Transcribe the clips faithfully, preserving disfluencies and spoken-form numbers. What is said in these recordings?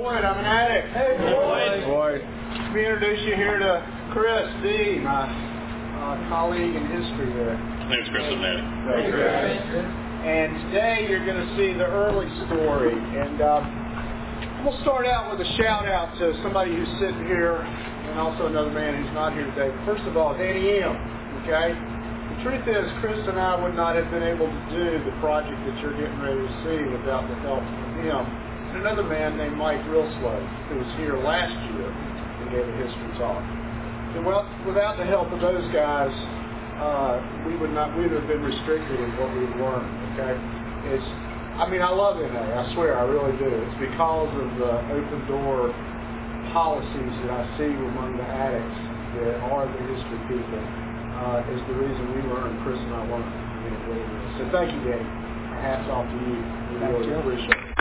Boyd, I'm an addict. Hey, Boyd. Boyd. Let me introduce you here to Chris D., my uh, colleague in history there. My name's Chris, I'm an addict. Hey, Chris. And today you're going to see the early story. And um, we'll start out with a shout out to somebody who's sitting here and also another man who's not here today. First of all, Danny M., okay? The truth is, Chris and I would not have been able to do the project that you're getting ready to see without the help from him. And another man named Mike Realslow, who was here last year and gave a history talk. And well, without the help of those guys, uh, we would not, we would have been restricted in what we learned, okay? It's, I mean, I love N A, I swear, I really do. It's because of the open door policies that I see among the addicts that are the history people. Uh, is the reason we learn, Chris and I learn. I mean, it really is. So thank you, Danny. Hats off to you. We really appreciate it.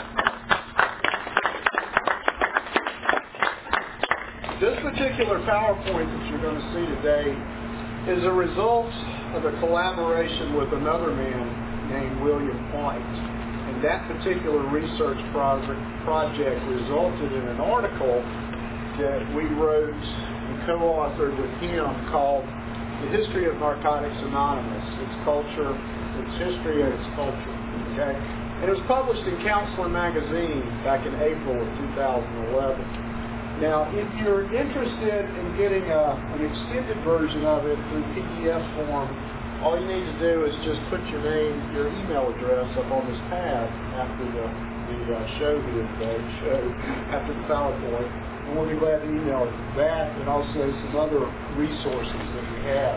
This particular PowerPoint that you're going to see today is a result of a collaboration with another man named William White. And that particular research project, project resulted in an article that we wrote and co-authored with him called The History of Narcotics Anonymous, Its Culture, Its History, and Its Culture. Okay? And it was published in Counselor Magazine back in April of two thousand eleven. Now, if you're interested in getting a, an extended version of it through P D F form, all you need to do is just put your name, your email address up on this pad after the, the uh, show here today, show, after the PowerPoint. And we'll be glad to email that and also some other resources that we have.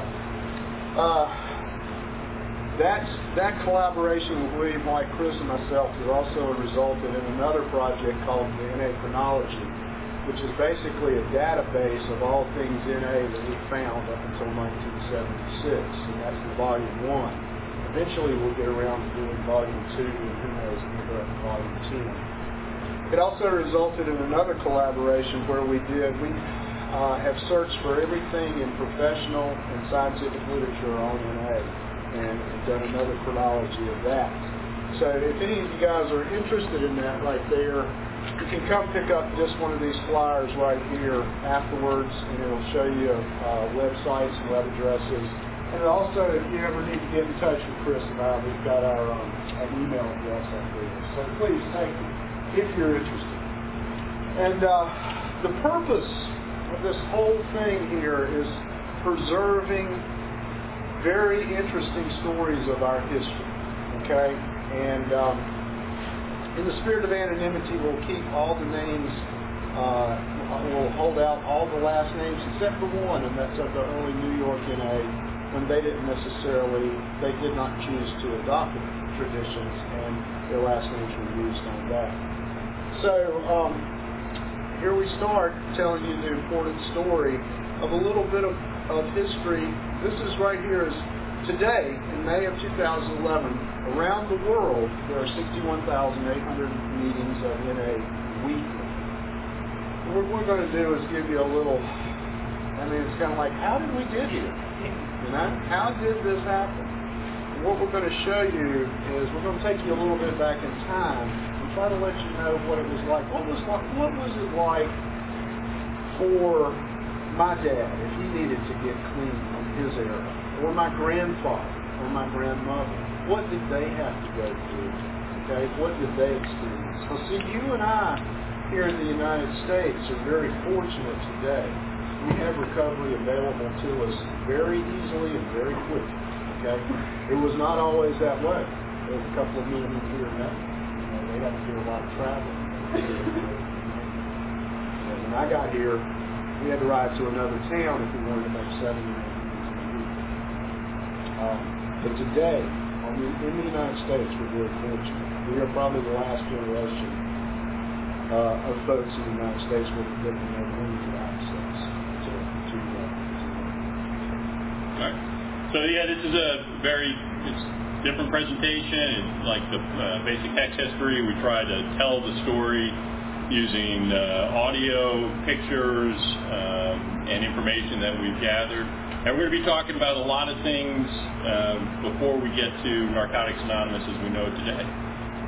Uh, that's, that collaboration with William White, Chris, and myself has also resulted in another project called the N A Chronology, which is basically a database of all things N A that we found up until nineteen seventy-six, and that's the volume one. Eventually we'll get around to doing volume two, and who knows, maybe up to volume ten. It also resulted in another collaboration where we did, we uh, have searched for everything in professional and scientific literature on N A and done another chronology of that. So if any of you guys are interested in that right there, you can come pick up just one of these flyers right here afterwards, and it'll show you uh, websites and web addresses. And also, if you ever need to get in touch with Chris and I, we've got our, um, our email address up there. So please, thank you, if you're interested. And uh, the purpose of this whole thing here is preserving very interesting stories of our history, okay? And um, in the spirit of anonymity, we'll keep all the names, uh, we'll hold out all the last names except for one, and that's of the early New York N A, when they didn't necessarily, they did not choose to adopt the traditions, and their last names were used on that. So, um, here we start telling you the important story of a little bit of, of history. This is right here is today, in May of two thousand eleven, around the world, there are sixty-one thousand eight hundred meetings of N A weekly. What we're going to do is give you a little, I mean, it's kind of like, how did we get here? You know, how did this happen? And what we're going to show you is we're going to take you a little bit back in time and try to let you know what it was like. What was like, what was it like for my dad if he needed to get clean in his era, or my grandfather, or my grandmother? What did they have to go through? Okay, what did they experience? Well, see, you and I here in the United States are very fortunate today. We have recovery available to us very easily and very quickly. Okay, it was not always that way. There was a couple of men here and there. You know, they had to do a lot of traveling. And when I got here, we had to ride to another town if we wanted to make seven minutes. Um, but today, I mean, in the United States, we're very fortunate. We are probably the last generation uh, of folks in the United States who have been limited access to, to, uh, to All right. So yeah, this is a very it's different presentation. It's like the uh, basic hex history. We try to tell the story using uh, audio, pictures, um, and information that we've gathered. And we're going to be talking about a lot of things um, before we get to Narcotics Anonymous as we know it today.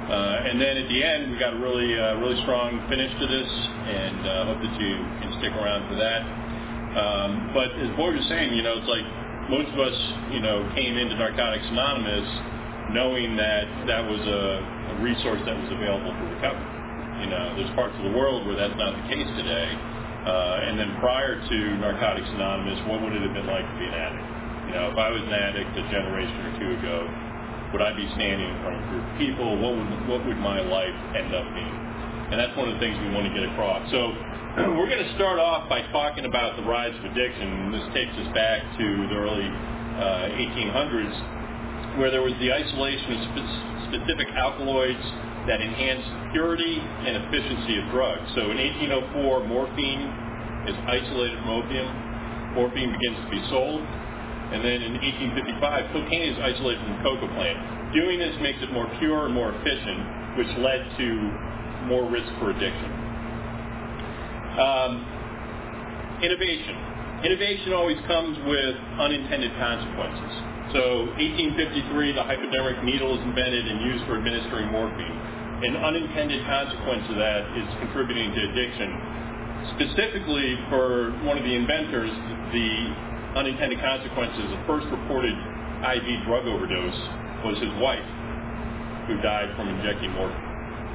Uh, and then at the end, we got a really, uh, really strong finish to this, and uh, hope that you can stick around for that. Um, but as Boyd was saying, you know, it's like most of us, you know, came into Narcotics Anonymous knowing that that was a, a resource that was available for recovery. You know, there's parts of the world where that's not the case today. Uh, and then prior to Narcotics Anonymous, what would it have been like to be an addict? You know, if I was an addict a generation or two ago, would I be standing in front of a group of people? What would what would my life end up being? And that's one of the things we want to get across. So we're going to start off by talking about the rise of addiction. This takes us back to the early uh, eighteen hundreds, where there was the isolation of spe- specific alkaloids that enhanced purity and efficiency of drugs. So in eighteen oh four, morphine is isolated from opium. Morphine begins to be sold. And then in eighteen fifty-five, cocaine is isolated from the coca plant. Doing this makes it more pure and more efficient, which led to more risk for addiction. Um, innovation. Innovation always comes with unintended consequences. So eighteen fifty-three, the hypodermic needle is invented and used for administering morphine. An unintended consequence of that is contributing to addiction. Specifically for one of the inventors, the unintended consequences, the first reported I V drug overdose was his wife, who died from injecting morphine.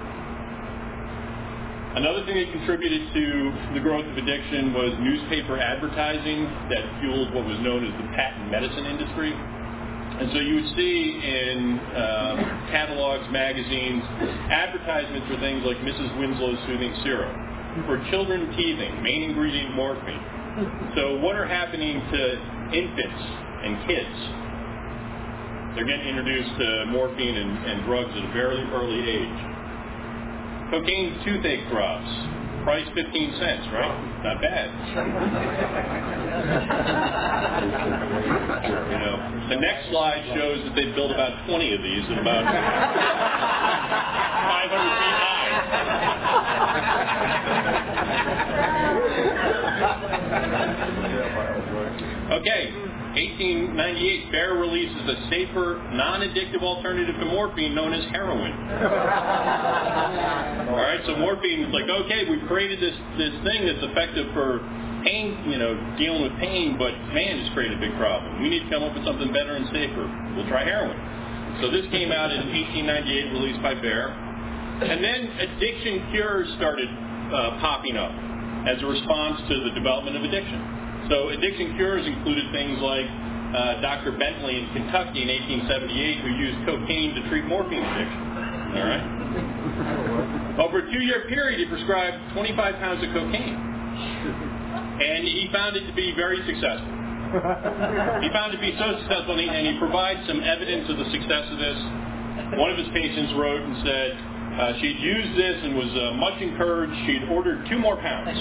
Another thing that contributed to the growth of addiction was newspaper advertising that fueled what was known as the patent medicine industry. And so you would see in um, catalogs, magazines, advertisements for things like Missus Winslow's Soothing Syrup, for children teething, main ingredient morphine. So what are happening to infants and kids? They're getting introduced to morphine and, and drugs at a very early age. Cocaine toothache drops, price fifteen cents, right? Not bad. You know, the next slide shows that they've built about twenty of these at about five hundred feet high. Okay, eighteen ninety-eight, Bayer releases a safer, non-addictive alternative to morphine known as heroin. All right, so morphine is like, okay, we've created this, this thing that's effective for pain, you know, dealing with pain, but man, it's created a big problem. We need to come up with something better and safer. We'll try heroin. So this came out in eighteen ninety-eight, released by Bayer. And then addiction cures started uh, popping up as a response to the development of addiction. So addiction cures included things like uh, Doctor Bentley in Kentucky in eighteen seventy-eight, who used cocaine to treat morphine addiction. All right. Over a two-year period, he prescribed twenty-five pounds of cocaine, and he found it to be very successful. He found it to be so successful, and he, and he provides some evidence of the success of this. One of his patients wrote and said, Uh, she'd used this and was uh, much encouraged. She'd ordered two more pounds.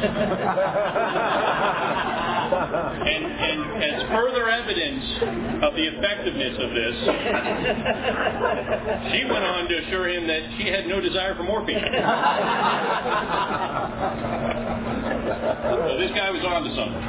and, and as further evidence of the effectiveness of this, she went on to assure him that she had no desire for morphine. So this guy was on to something.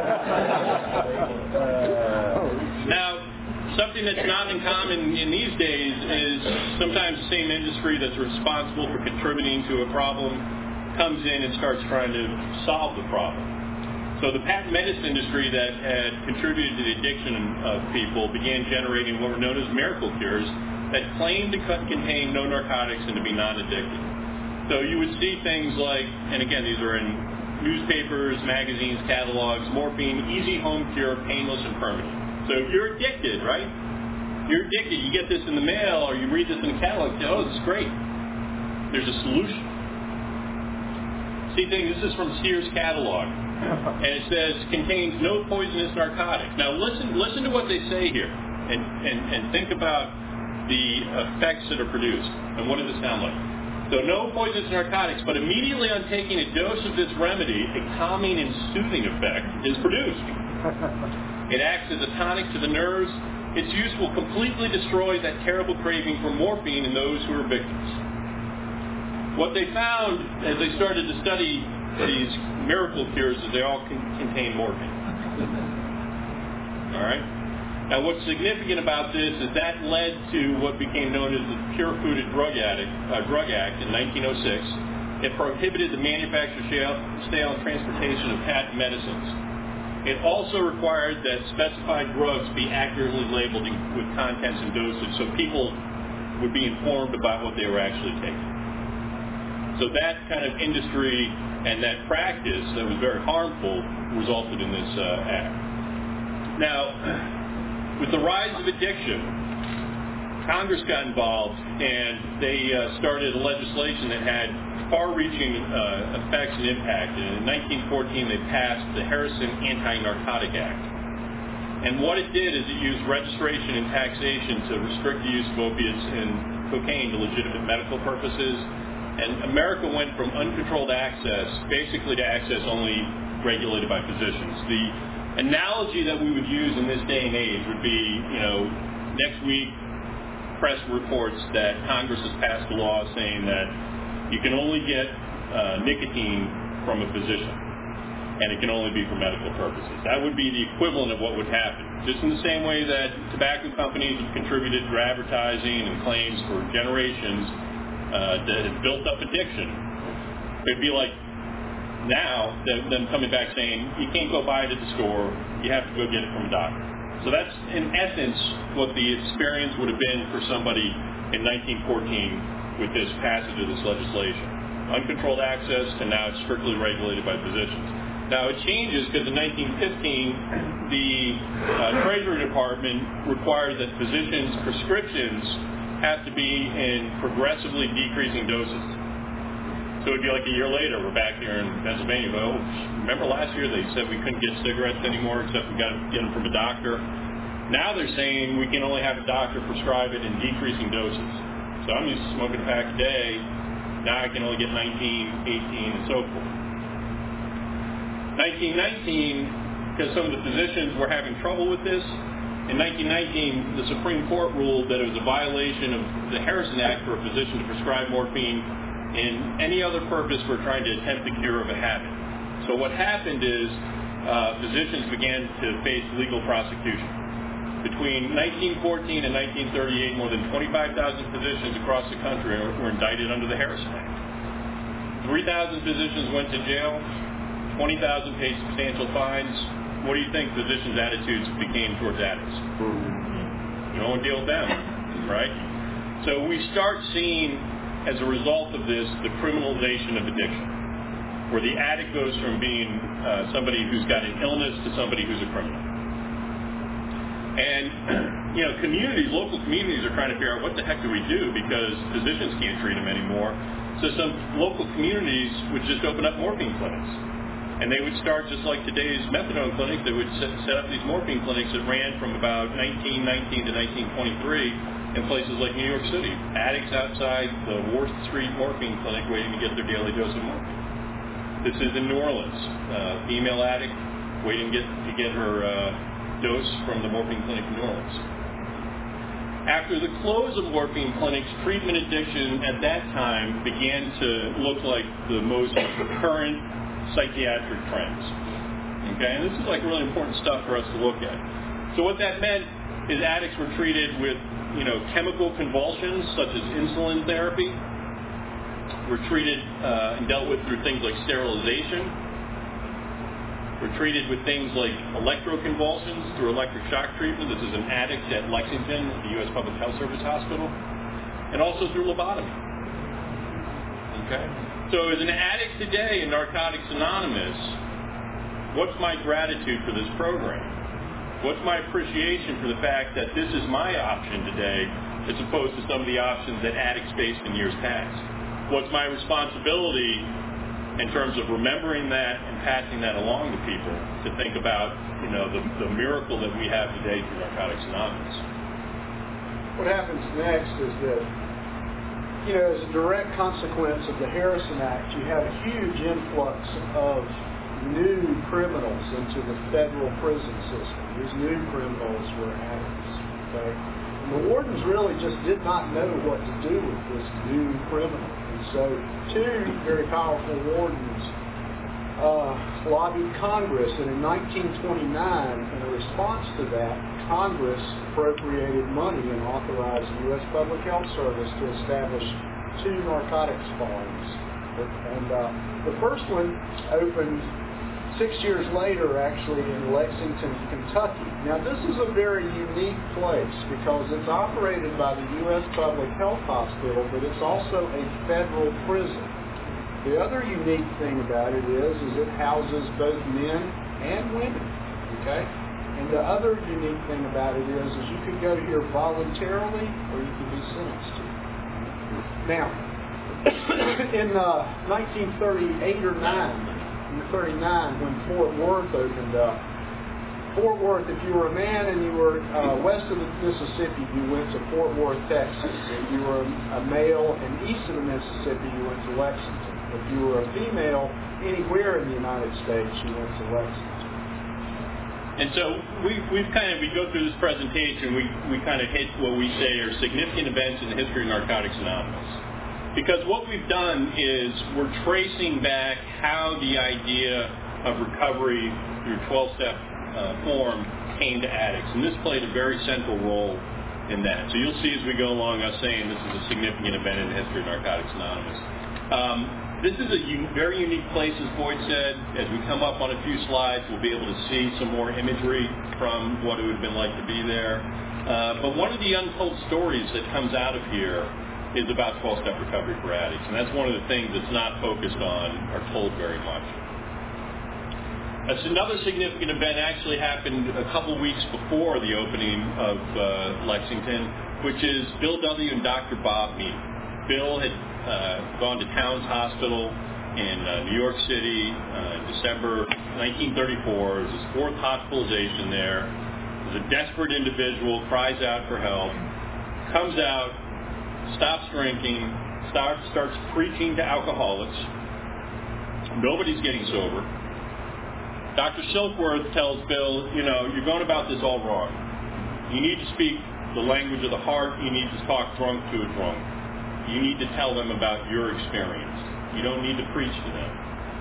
Now, something that's not uncommon in these days is sometimes the same industry that's responsible for contributing to a problem comes in and starts trying to solve the problem. So the patent medicine industry that had contributed to the addiction of people began generating what were known as miracle cures that claimed to contain no narcotics and to be non-addictive. So you would see things like, and again, these are in newspapers, magazines, catalogs, morphine, easy home cure, painless and permanent. So if you're addicted, right? You're addicted, you get this in the mail or you read this in the catalog, you say, oh, this is great. There's a solution. See things, this is from Sears catalog. And it says, contains no poisonous narcotics. Now listen listen to what they say here. And, and, and think about the effects that are produced. And what does it sound like? So no poisonous narcotics, but immediately on taking a dose of this remedy, a calming and soothing effect is produced. It acts as a tonic to the nerves. Its use will completely destroy that terrible craving for morphine in those who are victims. What they found as they started to study these miracle cures is they all con- contain morphine. All right? Now, what's significant about this is that led to what became known as the Pure Food and Drug, Addict, uh, Drug Act in nineteen oh six. It prohibited the manufacture, sale, and transportation of patent medicines. It also required that specified drugs be accurately labeled with contents and dosage so people would be informed about what they were actually taking. So that kind of industry and that practice that was very harmful resulted in this uh, act. Now, with the rise of addiction, Congress got involved and they uh, started legislation that had far-reaching uh, effects and impact. And in nineteen fourteen, they passed the Harrison Anti-Narcotic Act. And what it did is it used registration and taxation to restrict the use of opiates and cocaine to legitimate medical purposes. And America went from uncontrolled access basically to access only regulated by physicians. The analogy that we would use in this day and age would be, you know, next week press reports that Congress has passed a law saying that you can only get uh, nicotine from a physician, and it can only be for medical purposes. That would be the equivalent of what would happen. Just in the same way that tobacco companies have contributed to advertising and claims for generations uh, that have built up addiction, it'd be like now them coming back saying, you can't go buy it at the store, you have to go get it from a doctor. So that's, in essence, what the experience would have been for somebody in nineteen fourteen with this passage of this legislation. Uncontrolled access, and now it's strictly regulated by physicians. Now, it changes because in nineteen fifteen, the uh, Treasury Department required that physicians' prescriptions have to be in progressively decreasing doses. So it would be like a year later, we're back here in Pennsylvania. Well, remember last year they said we couldn't get cigarettes anymore except we got to get them from a doctor. Now they're saying we can only have a doctor prescribe it in decreasing doses. So I'm used to smoking a pack a day. Now I can only get nineteen, eighteen, and so forth. nineteen nineteen, because some of the physicians were having trouble with this, in nineteen nineteen, the Supreme Court ruled that it was a violation of the Harrison Act for a physician to prescribe morphine in any other purpose for trying to attempt the cure of a habit. So what happened is uh, physicians began to face legal prosecution. Between nineteen fourteen and nineteen thirty-eight, more than twenty-five thousand physicians across the country were indicted under the Harrison Act. three thousand physicians went to jail, twenty thousand paid substantial fines. What do you think physicians' attitudes became towards addicts? You don't deal with them, right? So we start seeing, as a result of this, the criminalization of addiction, where the addict goes from being uh, somebody who's got an illness to somebody who's a criminal. And, you know, communities, local communities are trying to figure out what the heck do we do because physicians can't treat them anymore. So some local communities would just open up morphine clinics. And they would start just like today's methadone clinic. They would set, set up these morphine clinics that ran from about nineteen nineteen to nineteen twenty-three in places like New York City. Addicts outside the Worth Street morphine clinic waiting to get their daily dose of morphine. This is in New Orleans. Uh, female addict waiting to get, to get her uh, dose from the morphine clinic in New Orleans. After the close of morphine clinics, treatment addiction at that time began to look like the most current psychiatric trends. Okay, and this is like really important stuff for us to look at. So what that meant is addicts were treated with, you know, chemical convulsions such as insulin therapy. Were treated uh, and dealt with through things like sterilization. We're treated with things like electroconvulsions through electric shock treatment. This is an addict at Lexington, the U S Public Health Service Hospital, and also through lobotomy. Okay? So as an addict today in Narcotics Anonymous, what's my gratitude for this program? What's my appreciation for the fact that this is my option today as opposed to some of the options that addicts faced in years past? What's my responsibility in terms of remembering that and passing that along to people to think about, you know, the, the miracle that we have today through Narcotics Anonymous. What happens next is that, you know, as a direct consequence of the Harrison Act, you have a huge influx of new criminals into the federal prison system. These new criminals were addicts. Okay? And the wardens really just did not know what to do with this new criminal. So two very powerful wardens uh, lobbied Congress, and in nineteen twenty-nine, in a response to that, Congress appropriated money and authorized the U S Public Health Service to establish two narcotics farms. And uh, the first one opened six years later, actually, in Lexington, Kentucky. Now, this is a very unique place because it's operated by the U S Public Health Hospital, but it's also a federal prison. The other unique thing about it is, is it houses both men and women, okay? And the other unique thing about it is, is you could go here voluntarily or you could be sentenced to. Now, in uh, nineteen thirty-eight or nine, in thirty-nine, when Fort Worth opened up, Fort Worth, if you were a man and you were uh, west of the Mississippi, you went to Fort Worth, Texas. If you were a male and east of the Mississippi, you went to Lexington. If you were a female anywhere in the United States, you went to Lexington. And so we, we've kind of, we go through this presentation, we, we kind of hit what we say are significant events in the history of Narcotics Anonymous. Because what we've done is we're tracing back how the idea of recovery through twelve-step uh, form came to addicts. And this played a very central role in that. So you'll see as we go along us saying this is a significant event in the history of Narcotics Anonymous. Um, This is a un- very unique place, as Boyd said. As we come up on a few slides, we'll be able to see some more imagery from what it would have been like to be there. Uh, but one of the untold stories that comes out of here is about twelve-step recovery for addicts. And that's one of the things that's not focused on or told very much. That's another significant event actually happened a couple weeks before the opening of uh, Lexington, which is Bill W. and Doctor Bob meeting. Bill had Uh, gone to Towns Hospital in uh, New York City uh, in December nineteen thirty-four. It was his fourth hospitalization there. He's a desperate individual, cries out for help, comes out, stops drinking, starts, starts preaching to alcoholics. Nobody's getting sober. Doctor Silkworth tells Bill, you know, you're going about this all wrong. You need to speak the language of the heart. You need to talk drunk to a drunk. You need to tell them about your experience. You don't need to preach to them.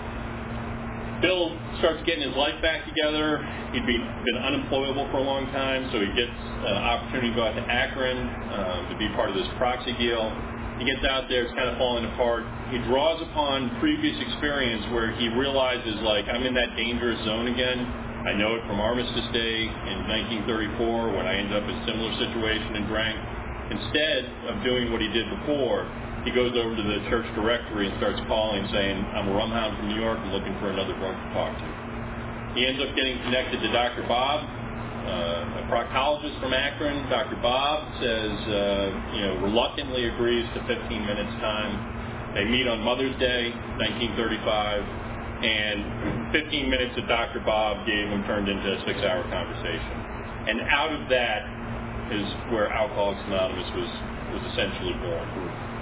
Bill starts getting his life back together. He'd been, been unemployable for a long time, so he gets an opportunity to go out to Akron um, to be part of this proxy deal. He gets out there, it's kind of falling apart. He draws upon previous experience where he realizes, like, I'm in that dangerous zone again. I know it from Armistice Day in nineteen thirty-four when I ended up in a similar situation and drank. Instead of doing what he did before, he goes over to the church directory and starts calling, saying, I'm a rumhound from New York and looking for another drunk to talk to. He ends up getting connected to Doctor Bob, uh, a proctologist from Akron. Doctor Bob says, uh, you know, reluctantly agrees to fifteen minutes time. They meet on Mother's Day, nineteen thirty-five, and fifteen minutes that Doctor Bob gave him turned into a six-hour conversation. And out of that is where Alcoholics Anonymous was, was essentially born.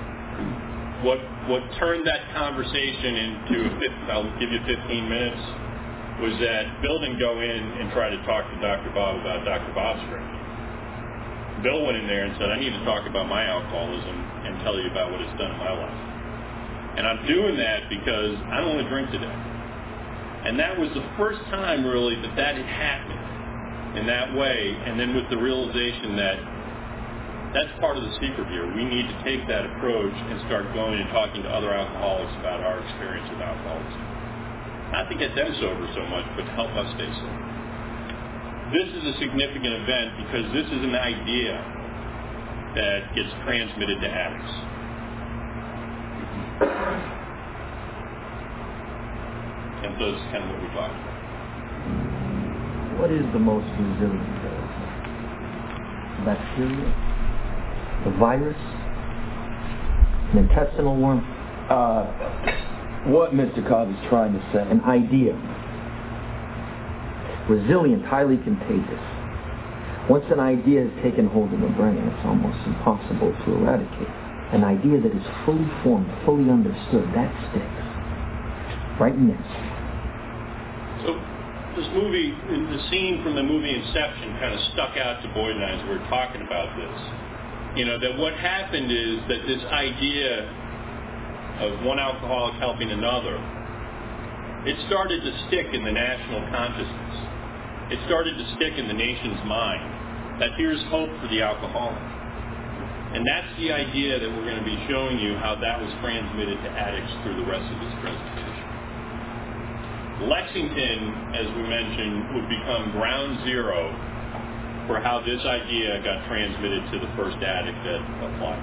What what turned that conversation into a fifteen, I'll give you fifteen minutes, was that Bill didn't go in and try to talk to Doctor Bob about Doctor Bob's drinking. Bill went in there and said, I need to talk about my alcoholism and tell you about what it's done in my life. And I'm doing that because I don't want to drink today. And that was the first time, really, that that had happened in that way, and then with the realization that that's part of the secret here. We need to take that approach and start going and talking to other alcoholics about our experience with alcoholism. Not to get them sober so much, but to help us stay sober. This is a significant event because this is an idea that gets transmitted to addicts. And so this is kind of what we talked about. What is the most resilient drug? Bacteria? The virus? An intestinal worm? Uh, what Mister Cobb is trying to say. An idea. Resilient, highly contagious. Once an idea has taken hold of the brain, it's almost impossible to eradicate. An idea that is fully formed, fully understood, that sticks. Right in there. So this movie, the scene from the movie Inception kind of stuck out to Boyd and I as we were talking about this. You know, that what happened is that this idea of one alcoholic helping another it started to stick in the national consciousness. It started to stick in the nation's mind that here's hope for the alcoholic. And that's the idea that we're going to be showing you how that was transmitted to addicts through the rest of this presentation. Lexington, as we mentioned, would become ground zero for how this idea got transmitted to the first addict that applied.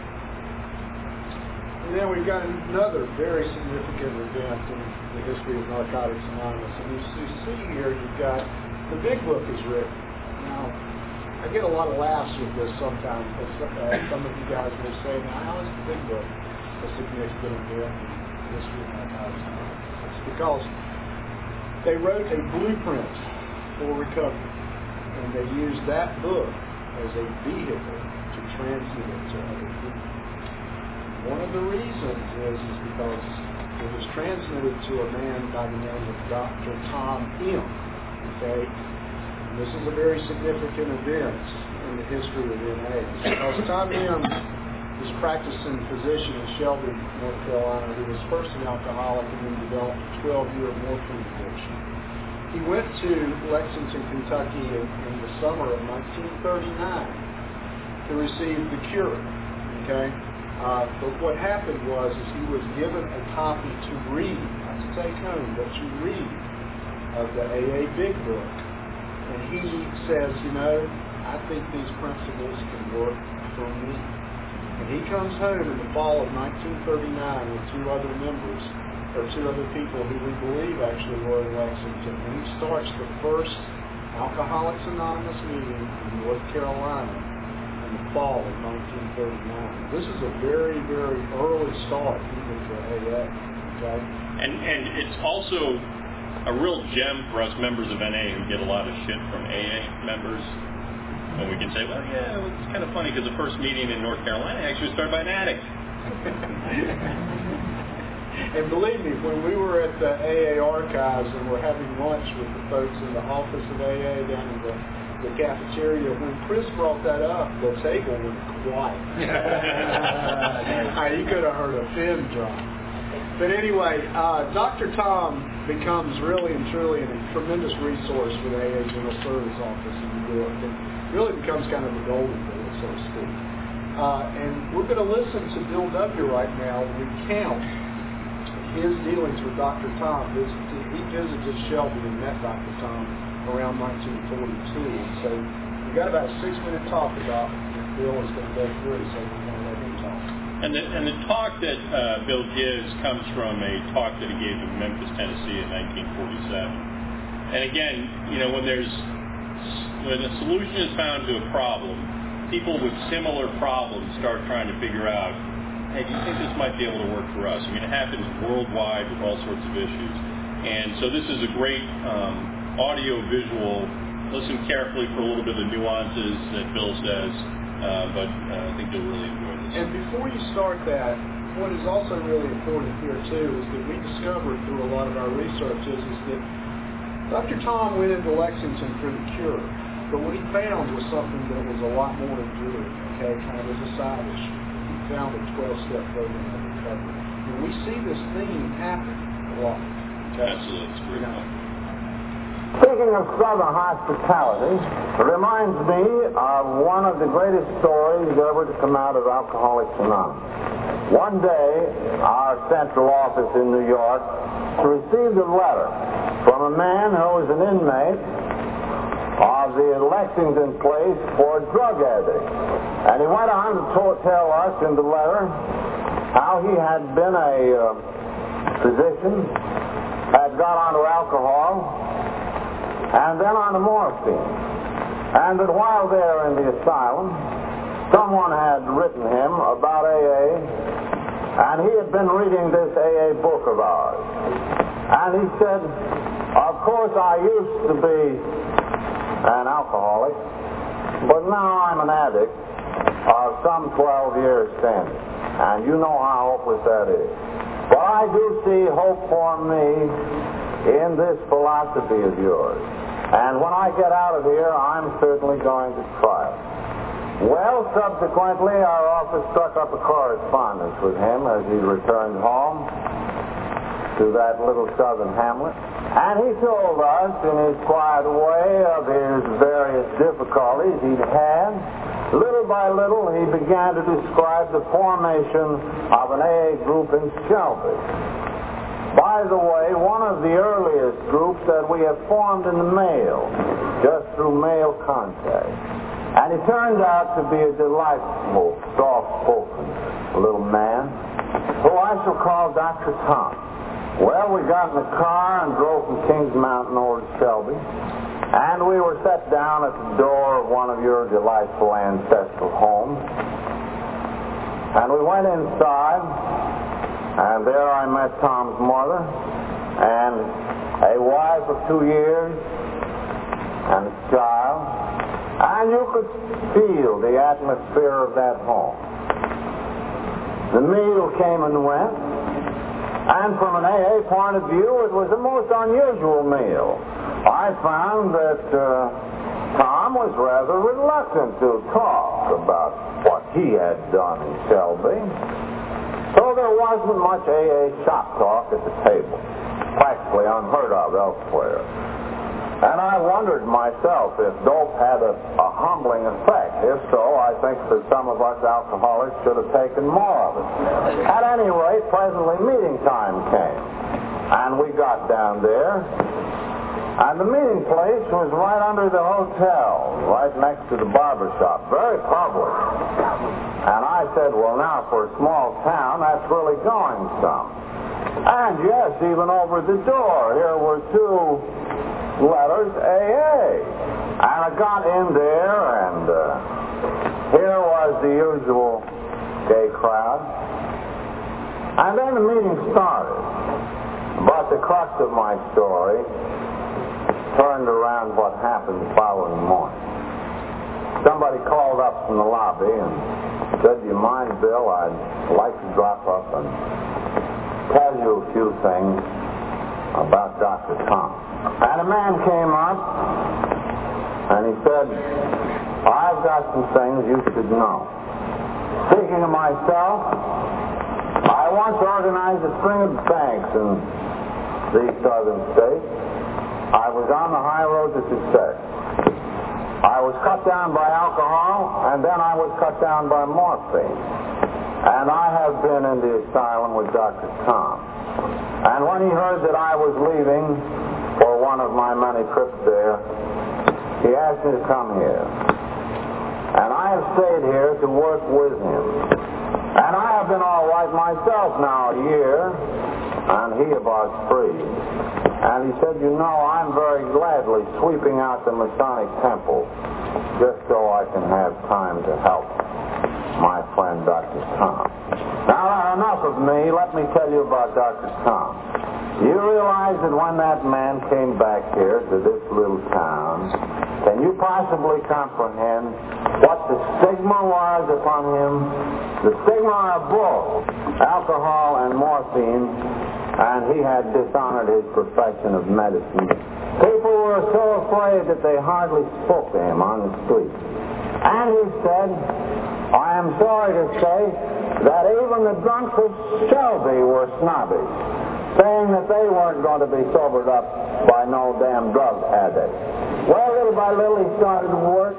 And then we've got another very significant event in the history of Narcotics Anonymous. And you see here, you've got the Big Book is written. Now, I get a lot of laughs with this sometimes, because uh, some of you guys will say, now, how is the Big Book a significant event in the history of Narcotics Anonymous? It's because they wrote a blueprint for recovery, and they used that book as a vehicle to transmit it to other people. One of the reasons is, is because it was transmitted to a man by the name of Doctor Tom M. Okay? And this is a very significant event in the history of N A. Because Tom M. was practicing physician in Shelby, North Carolina. He was first an alcoholic and then developed a twelve-year morphine addiction. He went to Lexington, Kentucky in, in the summer of nineteen thirty-nine to receive the cure. Okay? Uh, but what happened was is he was given a copy to read, not to take home, but to read of the A A Big Book. And he says, you know, I think these principles can work for me. And he comes home in the fall of nineteen thirty-nine with two other members, or two other people who we believe actually were in Lexington. And he starts the first Alcoholics Anonymous meeting in North Carolina in the fall of nineteen thirty-nine. This is a very, very early start even for A A. Okay? And and it's also a real gem for us members of N A who get a lot of shit from A A members. And we can say, well, yeah, well, it's kind of funny because the first meeting in North Carolina actually started by an addict. And believe me, when we were at the A A archives and we're having lunch with the folks in the office of A A down in the, the cafeteria, when Chris brought that up, the table went quiet. You could have heard a pin drop. But anyway, uh, Doctor Tom becomes really and truly a tremendous resource for the A A General Service Office in New York. And really becomes kind of the golden boy, so to speak. Uh, and we're going to listen to Bill W. right now recount his dealings with Doctor Tom. This, he visited Shelby and met Doctor Tom around nineteen forty-two. And so we've got about a six-minute talk about what Bill is going to go through, so we're going to let him talk. And the, and the talk that uh, Bill gives comes from a talk that he gave in Memphis, Tennessee in nineteen forty-seven. And again, you know, when there's when a solution is found to a problem, people with similar problems start trying to figure out, hey, do you think this might be able to work for us? I mean, it happens worldwide with all sorts of issues. And so this is a great um, audio-visual. Listen carefully for a little bit of the nuances that Bill says, uh, but uh, I think you'll really enjoy this. And before you start that, what is also really important here, too, is that we discovered through a lot of our researches is that Doctor Tom went into Lexington for the cure. But what he found was something that was a lot more enduring, okay, kind of as a side issue. He found a twelve-step program of recovery. And we see this theme happen a lot. Okay? Absolutely. It's great. You know. Speaking of Southern hospitality, it reminds me of one of the greatest stories ever to come out of Alcoholics Anonymous. One day, our central office in New York received a letter from a man who was an inmate of the Lexington place for drug addicts. And he went on to tell us in the letter how he had been a uh, physician, had got onto alcohol, and then onto morphine. And that while there in the asylum, someone had written him about A A, and he had been reading this A A book of ours. And he said, of course I used to be an alcoholic, but now I'm an addict of some twelve years standing. And you know how hopeless that is. But I do see hope for me in this philosophy of yours. And when I get out of here, I'm certainly going to try it. Well, subsequently, our office struck up a correspondence with him as he returned home to to that little southern hamlet, and he told us in his quiet way of his various difficulties he'd had. Little by little, he began to describe the formation of an A A group in Shelby. By the way, one of the earliest groups that we have formed in the mail, just through mail contact. And he turned out to be a delightful, soft-spoken little man, who I shall call Doctor Tom. Well, we got in the car and drove from Kings Mountain over to Shelby, and we were set down at the door of one of your delightful ancestral homes. And we went inside, and there I met Tom's mother, and a wife of two years, and a child, and you could feel the atmosphere of that home. The meal came and went, and from an A A point of view, it was a most unusual meal. I found that uh, Tom was rather reluctant to talk about what he had done in Shelby. So there wasn't much A A shop talk at the table, practically unheard of elsewhere. And I wondered myself if dope had a, a humbling effect. If so, I think that some of us alcoholics should have taken more of it. At any rate, presently meeting time came. And we got down there, and the meeting place was right under the hotel, right next to the barber shop, very public. And I said, well, now, for a small town, that's really going some. And yes, even over the door, here were two letters, A A. And I got in there, and uh, here was the usual gay crowd. And then the meeting started. But the crux of my story turned around what happened the following morning. Somebody called up from the lobby and said, do you mind, Bill, I'd like to drop up and tell you a few things about Doctor Tom. And a man came up and he said, I've got some things you should know. Speaking of myself, I once organized a string of banks in these southern states. I was on the high road to success. I was cut down by alcohol, and then I was cut down by morphine. And I have been in the asylum with Doctor Tom. And when he heard that I was leaving for one of my many trips there, he asked me to come here. And I have stayed here to work with him. And I have been all right myself now a year, and he about three. And he said, you know, I'm very gladly sweeping out the Masonic temple just so I can have time to help my friend Doctor Tom. Now, enough of me. Let me tell you about Doctor Tom. You realize that when that man came back here to this little town, can you possibly comprehend what the stigma was upon him? The stigma of both alcohol and morphine, and he had dishonored his profession of medicine. People were so afraid that they hardly spoke to him on the street. And he said, I am sorry to say that even the drunks of Shelby were snobbish, saying that they weren't going to be sobered up by no damn drug addict. Well, little by little he started to work,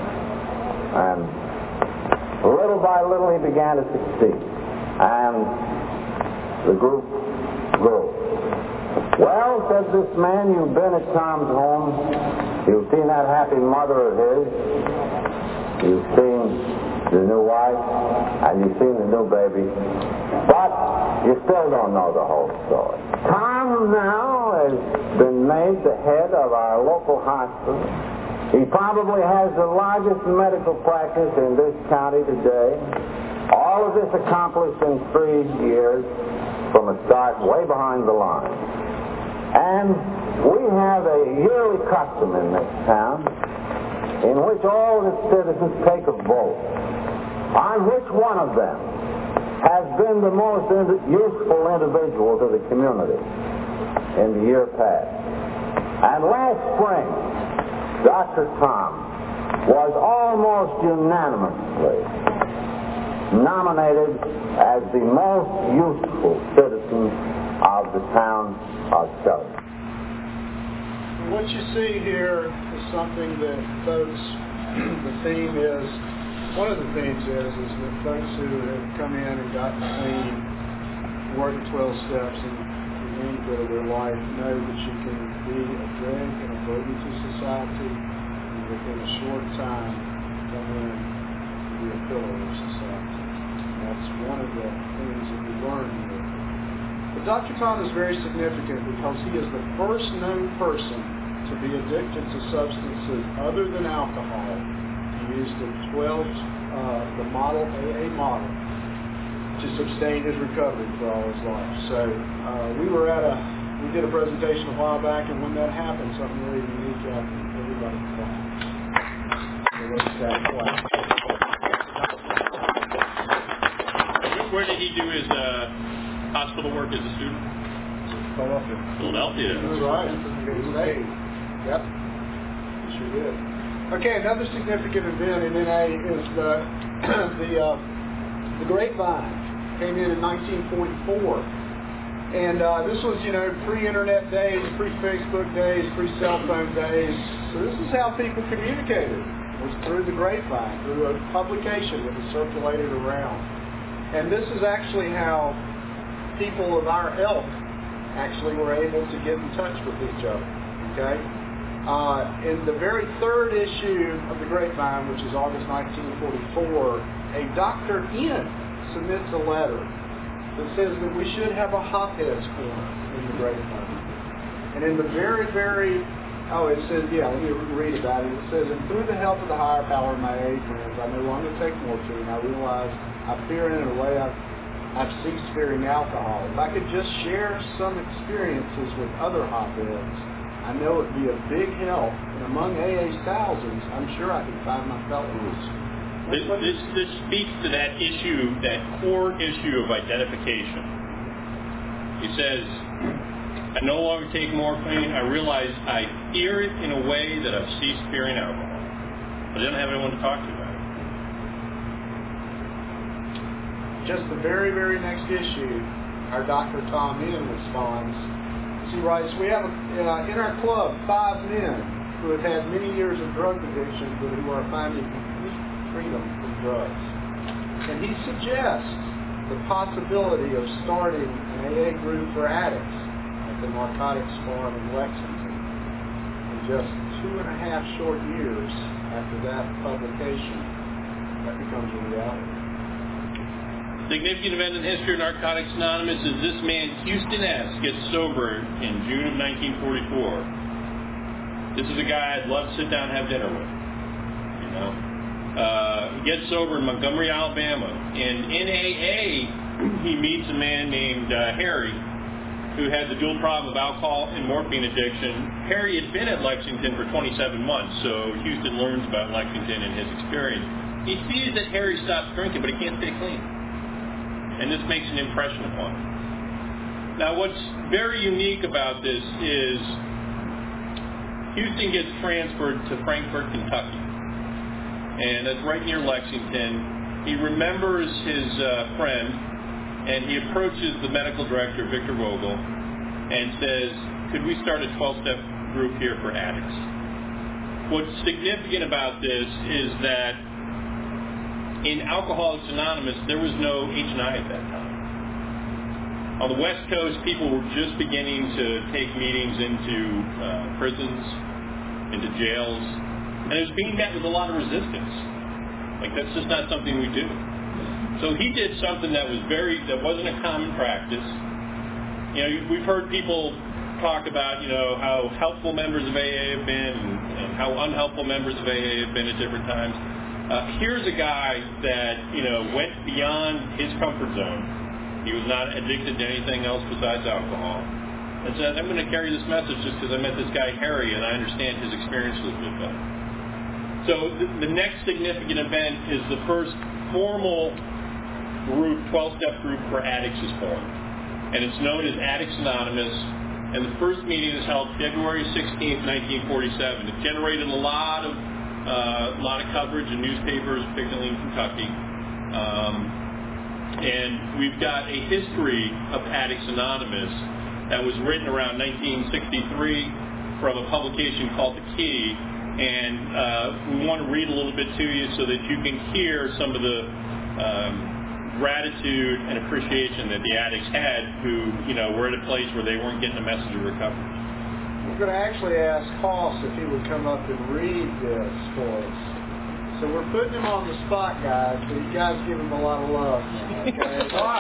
and little by little he began to succeed. And the group grew. Well, said this man, you've been at Tom's home. You've seen that happy mother of his. You've seen the new wife, and you've seen the new baby. But you still don't know the whole story. Tom now has been made the head of our local hospital. He probably has the largest medical practice in this county today. All of this accomplished in three years from a start way behind the line. And we have a yearly custom in this town in which all the citizens take a vote on which one of them has been the most ind- useful individual to the community in the year past. And last spring, Doctor Tom was almost unanimously nominated as the most useful citizen of of the town of Shelley. What you see here is something that folks, the theme is, one of the themes is, is that folks who have come in and gotten clean, worked the twelve steps, and remainder of their life know that you can be a drag and a burden to society, and within a short time come in and be a pillar of society. And that's one of the things that we learn here. But Doctor Tom is very significant because he is the first known person to be addicted to substances other than alcohol. He used the twelve, uh, the model A A model, to sustain his recovery for all his life. So uh, we were at a, we did a presentation a while back, and when that happened, something really unique happened. Everybody clapped. So let's clap, clap. Where did he do his uh, hospital work as a student? Philadelphia. Philadelphia. That's right. State. Yep. He sure did. Okay, another significant event in N A is the the uh, the Grapevine. Came in in nineteen forty-four. And uh, this was, you know, pre-internet days, pre-Facebook days, pre-cell phone days. So this is how people communicated. It was through the Grapevine, through a publication that was circulated around. And this is actually how people of our ilk actually were able to get in touch with each other. Okay? Uh, in the very third issue of the Grapevine, which is August nineteen forty-four, a Doctor N submits a letter that says that we should have a hotheads corner in the Grapevine. And in the very, very, oh, it says, yeah, let me read about it. It says, and through the help of the higher power of my A A friends, I no longer take morphine. I realize I fear it in a way I've, I've ceased fearing alcohol. If I could just share some experiences with other hotheads, I know it would be a big help. And among A A's thousands, I'm sure I could find my fellows. This, this, this speaks to that issue, that core issue of identification. He says, I no longer take morphine. I realize I fear it in a way that I've ceased fearing alcohol. But I don't have anyone to talk to about it. Just the very, very next issue, our Doctor Tom N responds. He writes, we have uh, in our club five men who have had many years of drug addiction but who are finding freedom from drugs. And he suggests the possibility of starting an A A group for addicts at the Narcotics Farm in Lexington. In just two and a half short years after that publication, that becomes a reality. Significant event in the history of Narcotics Anonymous is this man, Houston S., gets sober in June of nineteen forty-four. This is a guy I'd love to sit down and have dinner with. You know? Uh, gets sober in Montgomery, Alabama. And in A A, he meets a man named uh, Harry, who had the dual problem of alcohol and morphine addiction. Harry had been at Lexington for twenty-seven months, so Houston learns about Lexington and his experience. He sees that Harry stops drinking, but he can't stay clean. And this makes an impression upon him. Now, what's very unique about this is Houston gets transferred to Frankfort, Kentucky. And that's right near Lexington. He remembers his uh, friend, and he approaches the medical director, Victor Vogel, and says, could we start a twelve-step group here for addicts? What's significant about this is that in Alcoholics Anonymous, there was no H and I at that time. On the West Coast, people were just beginning to take meetings into uh, prisons, into jails, and it was being met with a lot of resistance. Like, that's just not something we do. So he did something that was very, that wasn't a common practice. You know, we've heard people talk about, you know, how helpful members of A A have been and, and how unhelpful members of A A have been at different times. Uh, here's a guy that, you know, went beyond his comfort zone. He was not addicted to anything else besides alcohol. And said, I'm going to carry this message just because I met this guy, Harry, and I understand his experiences with that. So the, the next significant event is the first formal group, twelve-step group for addicts is formed. And it's known as Addicts Anonymous. And the first meeting is held February sixteenth, nineteen forty-seven. It generated a lot of uh, a lot of coverage in newspapers, particularly in Kentucky. Um, and we've got a history of Addicts Anonymous that was written around nineteen sixty-three from a publication called The Key, and uh, we want to read a little bit to you so that you can hear some of the um, gratitude and appreciation that the addicts had who, you know, were at a place where they weren't getting a message of recovery. We're going to actually ask Hoss if he would come up and read this for us. So we're putting him on the spot, guys, so you guys give him a lot of love. Okay?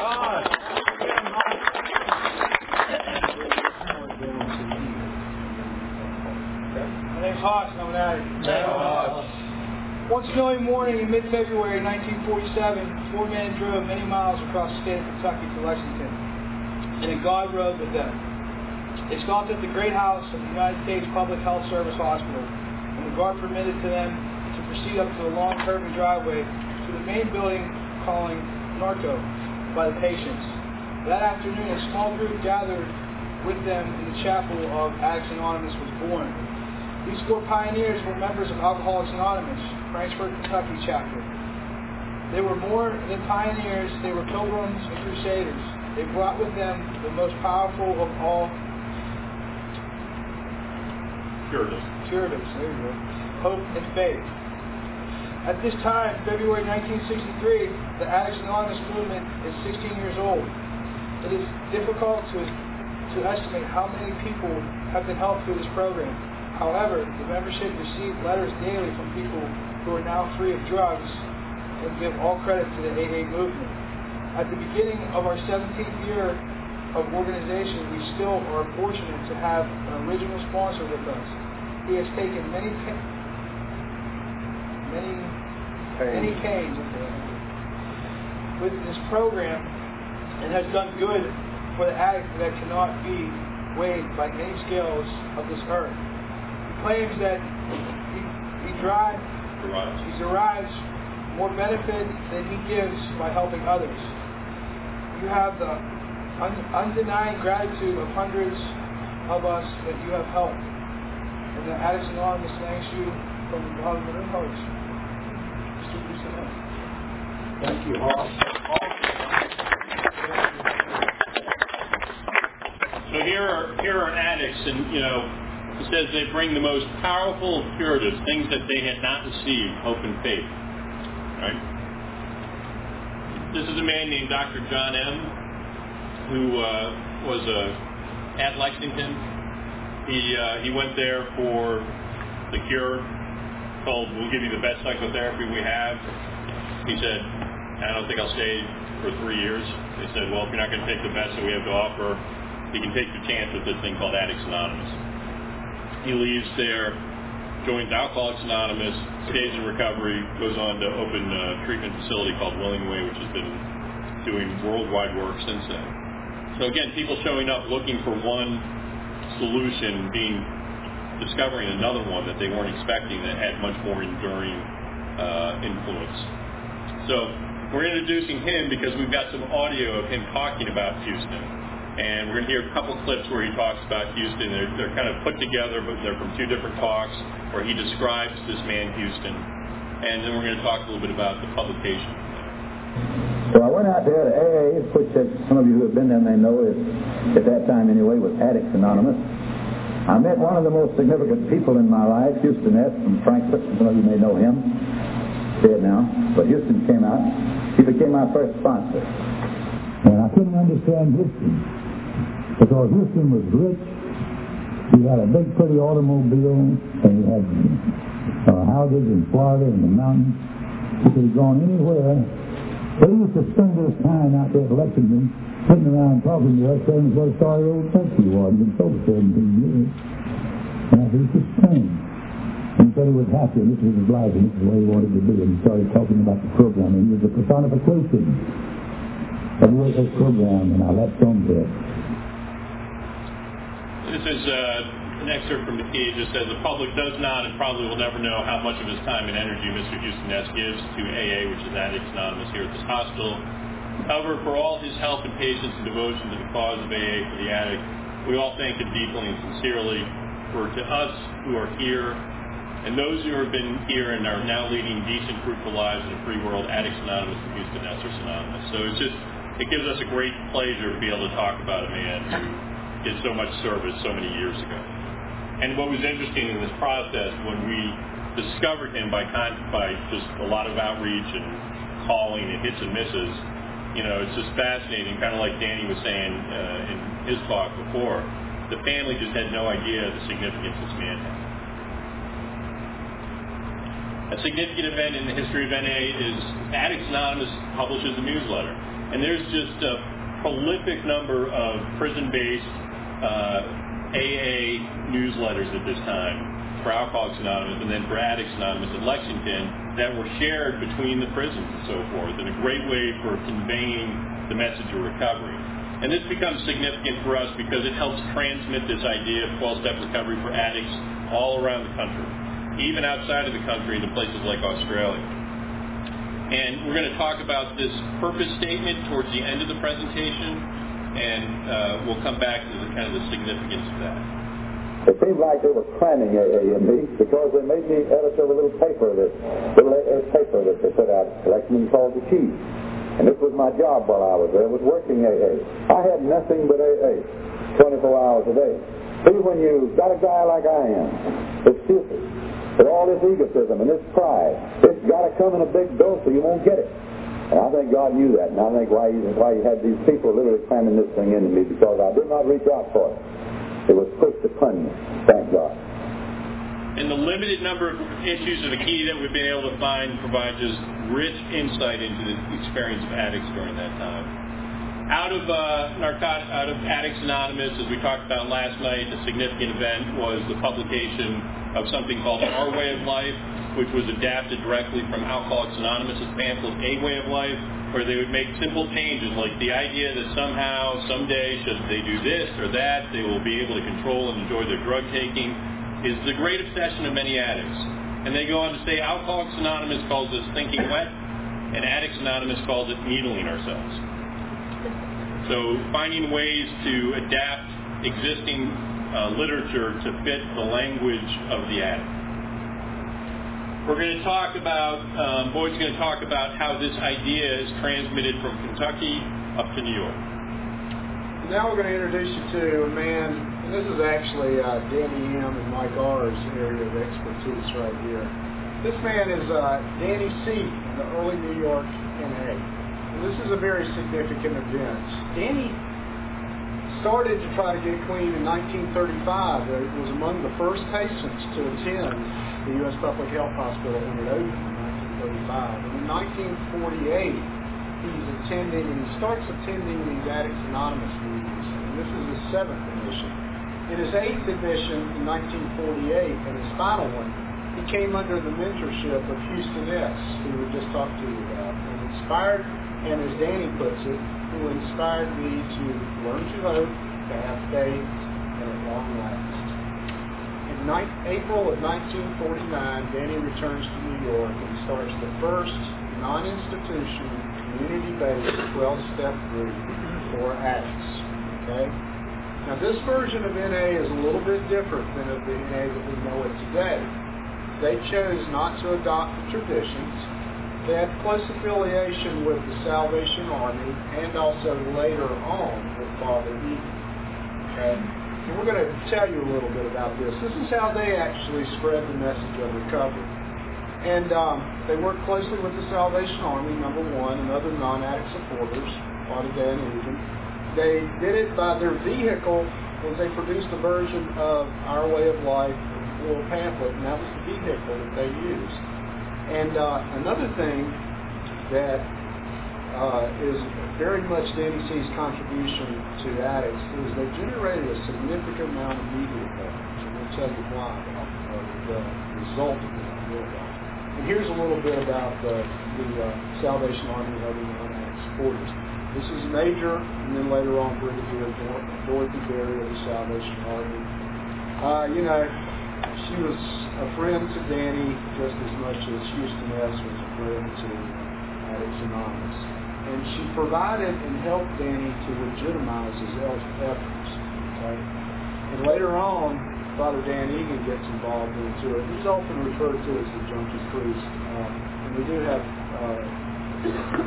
My name's Hoss, and I'm an addict. One snowy morning in mid-February nineteen forty-seven, four men drove many miles across the state of Kentucky to Lexington, and a God rode with them. They stopped at the great house of the United States Public Health Service Hospital, and the guard permitted to them to proceed up to a long curving driveway to the main building calling Narco by the patients. That afternoon, a small group gathered with them in the chapel of Addicts Anonymous was born. These four pioneers were members of Alcoholics Anonymous, Frankfort, Kentucky chapter. They were more than pioneers, they were pilgrims and crusaders. They brought with them the most powerful of all Puritans. Puritans, there you go. Hope and faith. At this time, February nineteen sixty-three, the Addicts Anonymous movement is sixteen years old. It is difficult to, to estimate how many people have been helped through this program. However, the membership received letters daily from people who are now free of drugs and give all credit to the A A movement. At the beginning of our seventeenth year of organization, we still are fortunate to have an original sponsor with us. He has taken many pa- many many pains with this program and has done good for the addict that cannot be weighed by any scales of this earth. Claims that he, he drives, he derives more benefit than he gives by helping others. You have the un, undenying gratitude of hundreds of us that you have helped. And the Addicts Anonymous thanks you from the bottom of their hearts. Thank you, Hoss. So here are, here are addicts, and, you know, it says they bring the most powerful of curatives, things that they had not received, hope and faith. Right? This is a man named Doctor John M., who uh, was uh, at Lexington. He uh, he went there for the cure, told, we'll give you the best psychotherapy we have. He said, I don't think I'll stay for three years. They said, well, if you're not going to take the best that we have to offer, you can take your chance with this thing called Addicts Anonymous. He leaves there, joins Alcoholics Anonymous, stays in recovery, goes on to open a treatment facility called Willing Way, which has been doing worldwide work since then. So again, people showing up looking for one solution, being discovering another one that they weren't expecting that had much more enduring uh, influence. So we're introducing him because we've got some audio of him talking about Houston. And we're going to hear a couple clips where he talks about Houston. They're, they're kind of put together, but they're from two different talks where he describes this man, Houston. And then we're going to talk a little bit about the publication. So I went out there to A A, which as some of you who have been there may know, is, at that time anyway, was Addicts Anonymous. I met one of the most significant people in my life, Houston S. from Frankfort. Some of you may know him. Dead now. But Houston came out. He became my first sponsor. And I couldn't understand Houston, because Houston was rich. He had a big, pretty automobile, and he had uh, houses in Florida and the mountains. He could have gone anywhere. But he used to spend his time out there at Lexington, sitting around talking to us, saying what a sorry old place he was. He'd been sober seventeen years. And I said, it's just strange. And he said he was happy, and this was his life, and this is the way he wanted to be. And he started talking about the program, and he was a personification of the A A program, and I left on there. This is uh, an excerpt from the Key. It just says, the public does not and probably will never know how much of his time and energy Mister Houston S. gives to A A, which is Addicts Anonymous here at this hospital. However, for all his help and patience and devotion to the cause of A A for the addict, we all thank him deeply and sincerely. For to us who are here, and those who have been here and are now leading decent, fruitful lives in a free world, Addicts Anonymous and Houston S. are synonymous. So it's just, it gives us a great pleasure to be able to talk about a man who, did so much service so many years ago. And what was interesting in this process, when we discovered him by con- by just a lot of outreach and calling and hits and misses, you know, it's just fascinating, kind of like Danny was saying uh, in his talk before. The family just had no idea the significance this man had. A significant event in the history of N A is Addicts Anonymous publishes a newsletter. And there's just a prolific number of prison-based uh, A A newsletters at this time for Alcoholics Anonymous and then for Addicts Anonymous at Lexington that were shared between the prisons and so forth, and a great way for conveying the message of recovery. And this becomes significant for us because it helps transmit this idea of twelve-step recovery for addicts all around the country, even outside of the country to places like Australia. And we're going to talk about this purpose statement towards the end of the presentation, and uh, we'll come back to the kind of the significance of that. It seemed like they were cramming A A in me because they made me editor of a little paper, that little A A paper that they put out, Lexington called The Chief. And this was my job while I was there, was working A A. I had nothing but A A, twenty-four hours a day. See, when you got a guy like I am, that's stupid, with all this egotism and this pride, it's got to come in a big dose or you won't get it. And I think God knew that, and I think why he, why he had these people literally cramming this thing into me, because I did not reach out for it. It was pushed upon me, thank God. And the limited number of issues of the key that we've been able to find provide just rich insight into the experience of addicts during that time. Out of uh, narcotic, out of Addicts Anonymous, as we talked about last night, a significant event was the publication of something called Our Way of Life, which was adapted directly from Alcoholics Anonymous' pamphlet A Way of Life, where they would make simple changes, like the idea that somehow, someday, should they do this or that, they will be able to control and enjoy their drug taking, is the great obsession of many addicts. And they go on to say Alcoholics Anonymous calls this thinking wet, and Addicts Anonymous calls it needling ourselves. So finding ways to adapt existing uh, literature to fit the language of the addict. We're going to talk about, um, Boyd's going to talk about how this idea is transmitted from Kentucky up to New York. Now we're going to introduce you to a man, and this is actually uh, Danny M. and Mike R's area of expertise right here. This man is uh, Danny C. in the early New York N A. And this is a very significant event. Danny started to try to get clean in nineteen thirty-five. It was among the first patients to attend the U S Public Health Hospital when it opened in nineteen thirty-five. And in nineteen forty-eight, he's attending, and he starts attending these Addicts Anonymous meetings. And this is his seventh admission. In his eighth admission in nineteen forty-eight, and his final one, he came under the mentorship of Houston S., who we just talked to you about, and inspired, and as Danny puts it, who inspired me to learn to hope, to have faith, and at long last. In April of nineteen forty-nine, Danny returns to New York and starts the first non-institution, community-based twelve-step group for addicts. Okay? Now, this version of N A is a little bit different than of the N A that we know it today. They chose not to adopt the traditions. They had close affiliation with the Salvation Army and also later on with Father Egan. Okay? And we're going to tell you a little bit about this. This is how they actually spread the message of recovery. And um, they worked closely with the Salvation Army, number one, and other non-addict supporters, Father Dan Egan. They did it by their vehicle, was they produced a version of Our Way of Life, a little pamphlet, and that was the vehicle that they used. And uh, another thing that uh, is very much Danny C's contribution to addicts is they generated a significant amount of media coverage. And we'll tell you why, or the result of that. And here's a little bit about the, the uh, Salvation Army and other non-addict supporters. This is Major, and then later on Brigadier Dorothy Berry of the Salvation Army. Uh, you know, she was a friend to Danny just as much as Houston S. was a friend to Addicts Anonymous. And she provided and helped Danny to legitimize his efforts. Okay? And later on, Father Dan Egan gets involved into it. He's often referred to as the junkie priest. Uh, and we do have uh,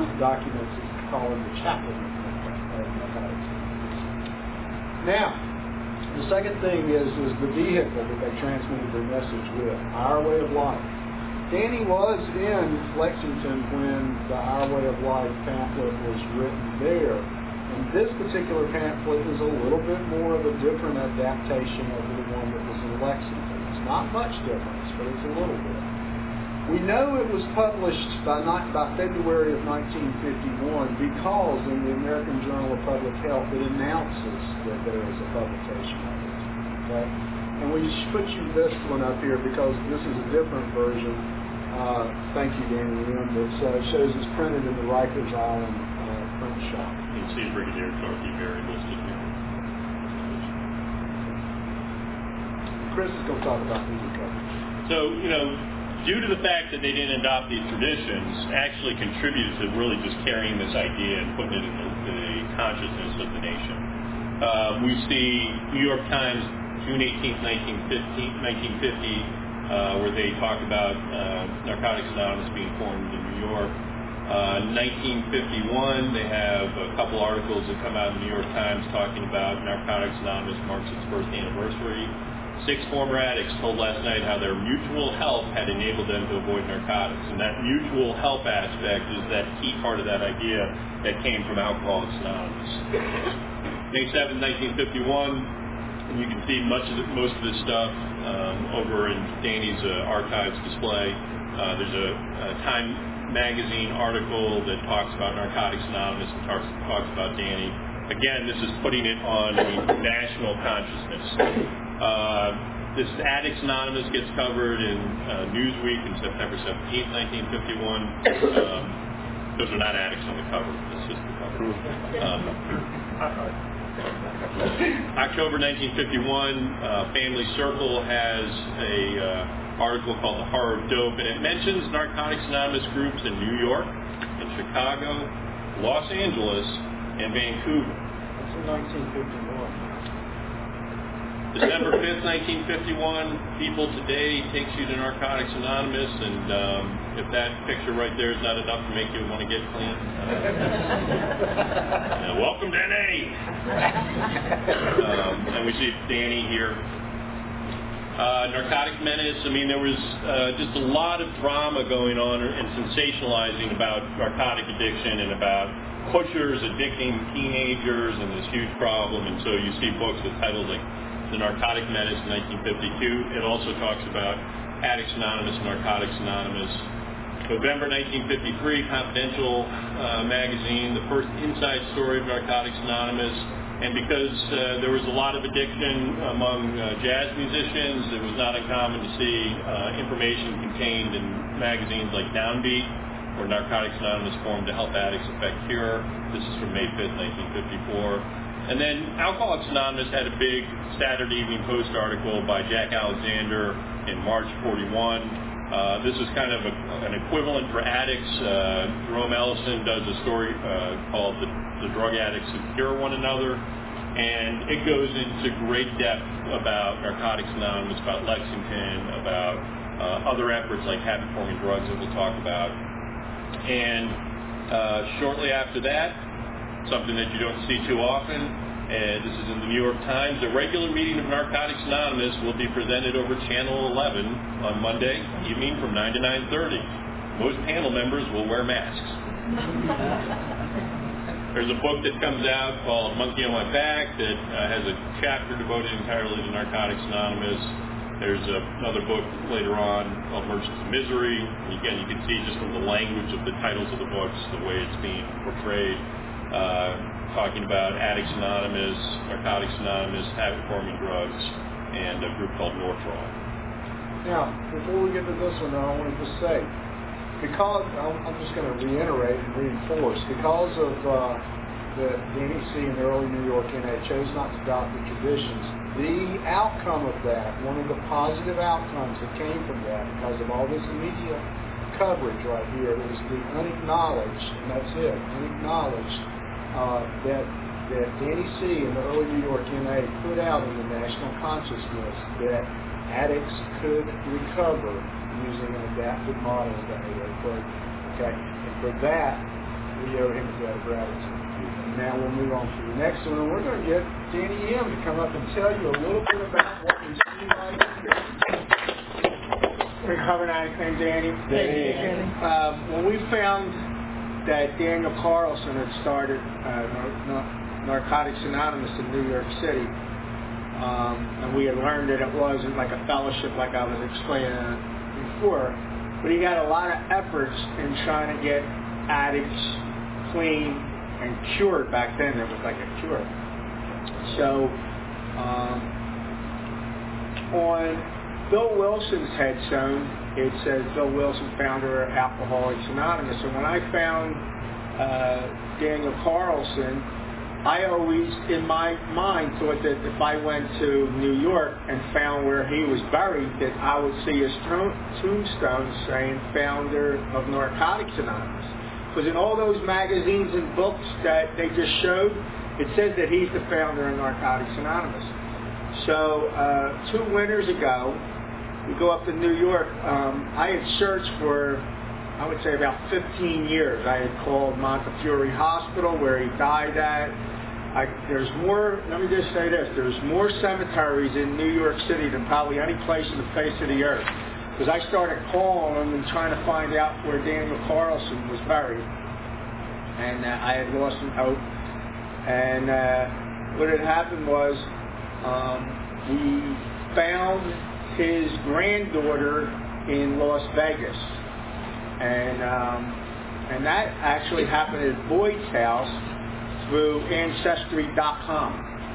documents that call him the chaplain of Addicts. Now, The second thing is, is the vehicle that they transmitted their message with, Our Way of Life. Danny was in Lexington when the Our Way of Life pamphlet was written there. And this particular pamphlet is a little bit more of a different adaptation of the one that was in Lexington. It's not much difference, but it's a little bit. We know it was published by, not, by February of nineteen fifty-one because in the American Journal of Public Health it announces that there is a publication of it. Okay? And we put you this one up here because this is a different version. Uh, thank you, Danny Lim. That uh, shows it's printed in the Rikers Island uh, print shop. You can see Brigadier Dorothy Berry listed here. Chris is going to talk about media coverage. So, you know, due to the fact that they didn't adopt these traditions, actually contributed to really just carrying this idea and putting it in the, the consciousness of the nation. Uh, we see New York Times, June eighteenth, nineteen fifty, uh, where they talk about uh, Narcotics Anonymous being formed in New York. Uh, nineteen fifty-one, they have a couple articles that come out in the New York Times talking about Narcotics Anonymous marks its first anniversary. Six former addicts told last night how their mutual help had enabled them to avoid narcotics. And that mutual help aspect is that key part of that idea that came from Alcoholics Anonymous. May seventh, nineteen fifty-one, and you can see much of the, most of this stuff um, over in Danny's uh, archives display. Uh, there's a, a Time magazine article that talks about Narcotics Anonymous and talks, talks about Danny. Again, this is putting it on a national consciousness. Uh, this Addicts Anonymous gets covered in uh, Newsweek in September seventeenth, nineteen fifty-one. Um, those are not addicts on the cover. This is the cover. Um, October nineteen fifty-one, uh, Family Circle has a uh, article called The Horror of Dope, and it mentions Narcotics Anonymous groups in New York, in Chicago, Los Angeles, and Vancouver. That's in nineteen fifty-one. December fifth, nineteen fifty-one, People Today takes you to Narcotics Anonymous, and um, if that picture right there is not enough to make you want to get clean, uh, welcome to N A! um, and we see Danny here. Uh, Narcotic Menace, I mean, there was uh, just a lot of drama going on and sensationalizing about narcotic addiction and about pushers addicting teenagers and this huge problem, and so you see books with titles like The Narcotic Menace in nineteen fifty-two. It also talks about Addicts Anonymous and Narcotics Anonymous. November nineteen fifty-three, Confidential uh, magazine, the first inside story of Narcotics Anonymous. And because uh, there was a lot of addiction among uh, jazz musicians, it was not uncommon to see uh, information contained in magazines like Downbeat, where Narcotics Anonymous formed to help addicts effect cure. This is from May fifth, nineteen fifty-four. And then Alcoholics Anonymous had a big Saturday Evening Post article by Jack Alexander in March forty-one. Uh, this is kind of a, an equivalent for addicts. Uh, Jerome Ellison does a story uh, called the, the Drug Addicts Who Cure One Another. And it goes into great depth about Narcotics Anonymous, about Lexington, about uh, other efforts like habit-forming drugs that we'll talk about. And uh, shortly after that, something that you don't see too often, and this is in the New York Times, a regular meeting of Narcotics Anonymous will be presented over Channel eleven on Monday evening from nine to nine thirty. Most panel members will wear masks. There's a book that comes out called Monkey on My Back that uh, has a chapter devoted entirely to Narcotics Anonymous. There's a, another book later on called Merchants of Misery. And again, you can see just from the language of the titles of the books, the way it's being portrayed. Uh, talking about Addicts Anonymous, Narcotics Anonymous, habit-forming drugs, and a group called Northron. Now, before we get to this one, though, I want to just say, because, I'm just going to reiterate and reinforce, because of uh, the, the N E C and the early New York N A chose not to adopt the traditions, the outcome of that, one of the positive outcomes that came from that, because of all this media coverage right here, is the unacknowledged, and that's it, unacknowledged, Uh, that that the N E C and the early New York N A put out in the national consciousness that addicts could recover using an adaptive model of the A A program. Okay, and for that we owe him a debt of gratitude. Now we'll move on to the next one. We're going to get Danny M. to come up and tell you a little bit about what we see right here. Recovering addict named Danny. Danny. Danny. Um, when we found that Daniel Carlson had started uh, Nar- Nar- Narcotics Anonymous in New York City, um, and we had learned that it wasn't like a fellowship like I was explaining before, but he had a lot of efforts in trying to get addicts clean and cured. Back then it was like a cure. So um, on Bill Wilson's headstone it says Bill Wilson, founder of Alcoholics Anonymous. And when I found uh, Daniel Carlson, I always, in my mind, thought that if I went to New York and found where he was buried, that I would see his tombstone saying founder of Narcotics Anonymous. Because in all those magazines and books that they just showed, it says that he's the founder of Narcotics Anonymous. So uh, two winters ago, we go up to New York. Um, I had searched for, I would say, about fifteen years. I had called Montefiore Hospital, where he died at. I, there's more, let me just say this, there's more cemeteries in New York City than probably any place on the face of the earth. Because I started calling them and trying to find out where Daniel Carlson was buried. And uh, I had lost some hope. And uh, what had happened was um, we found his granddaughter in Las Vegas. And um, and that actually happened at Boyd's house through Ancestry dot com.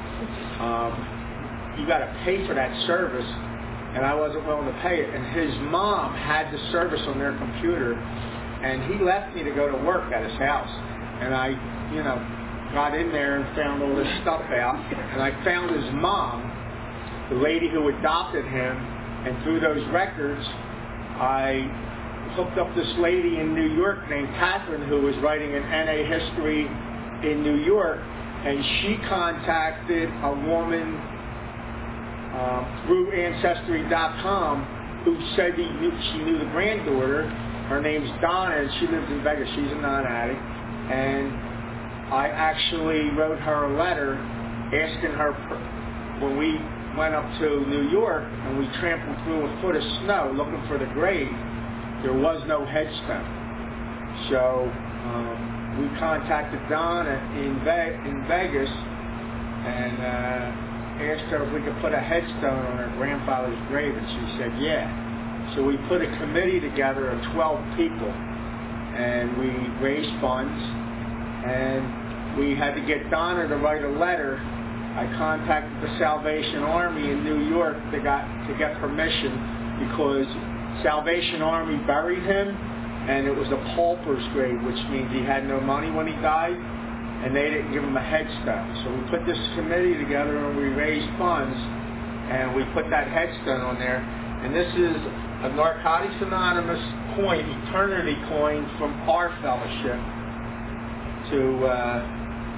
Um, you got to pay for that service, and I wasn't willing to pay it. And his mom had the service on their computer, and he left me to go to work at his house. And I, you know, got in there and found all this stuff out, and I found his mom, the lady who adopted him, and through those records, I hooked up this lady in New York named Catherine, who was writing an N A history in New York, and she contacted a woman uh, through Ancestry dot com who said he knew, she knew the granddaughter. Her name's Donna, and she lives in Vegas. She's a non-addict, and I actually wrote her a letter asking her, when we went up to New York and we trampled through a foot of snow looking for the grave, there was no headstone. So um, we contacted Donna in, Ve- in Vegas and uh, asked her if we could put a headstone on her grandfather's grave, and she said yeah. So we put a committee together of twelve people, and we raised funds, and we had to get Donna to write a letter. I contacted the Salvation Army in New York to, got, to get permission, because Salvation Army buried him, and it was a pauper's grave, which means he had no money when he died, and they didn't give him a headstone. So we put this committee together, and we raised funds, and we put that headstone on there. And this is a Narcotics Anonymous coin, eternity coin from our fellowship, to uh,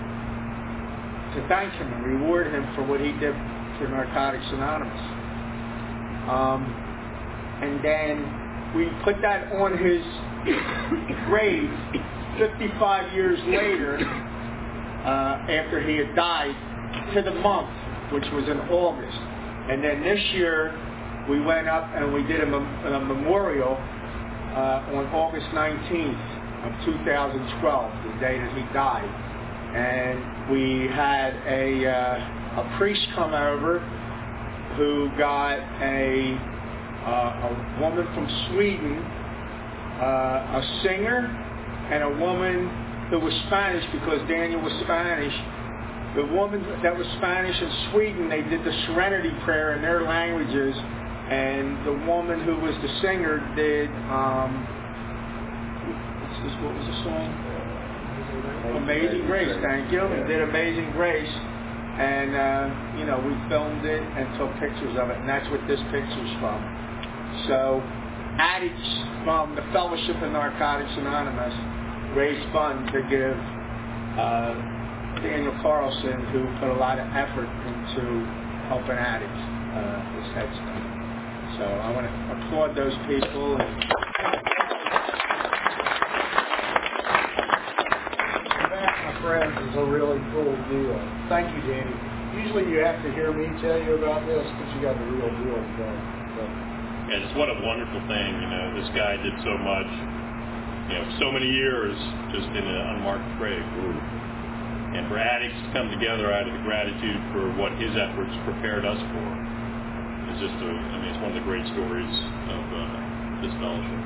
to thank him and reward him for what he did for Narcotics Anonymous. Um, and then we put that on his grave fifty-five years later, uh, after he had died, to the month, which was in August. And then this year, we went up and we did a, mem- a memorial uh, on August nineteenth of two thousand twelve, the day that he died. And we had a, uh, a priest come over who got a, uh, a woman from Sweden, uh, a singer, and a woman who was Spanish, because Daniel was Spanish. The woman that was Spanish in Sweden, they did the Serenity Prayer in their languages, and the woman who was the singer did, um, what's this, what was the song? Amazing Grace, thank you. We did Amazing Grace, and uh, you know, we filmed it and took pictures of it, and that's what this picture's from. So, addicts from the Fellowship of Narcotics Anonymous raised funds to give uh, Daniel Carlson, who put a lot of effort into helping addicts, uh, his headstone. So I want to applaud those people. And friends is a really cool deal. Thank you, Danny. Usually you have to hear me tell you about this, but you got the real deal today. So. Yeah, just what a wonderful thing. You know, this guy did so much. You know, so many years just in an unmarked grave. And for addicts to come together out of the gratitude for what his efforts prepared us for is just a, I mean, it's one of the great stories of uh, this fellowship.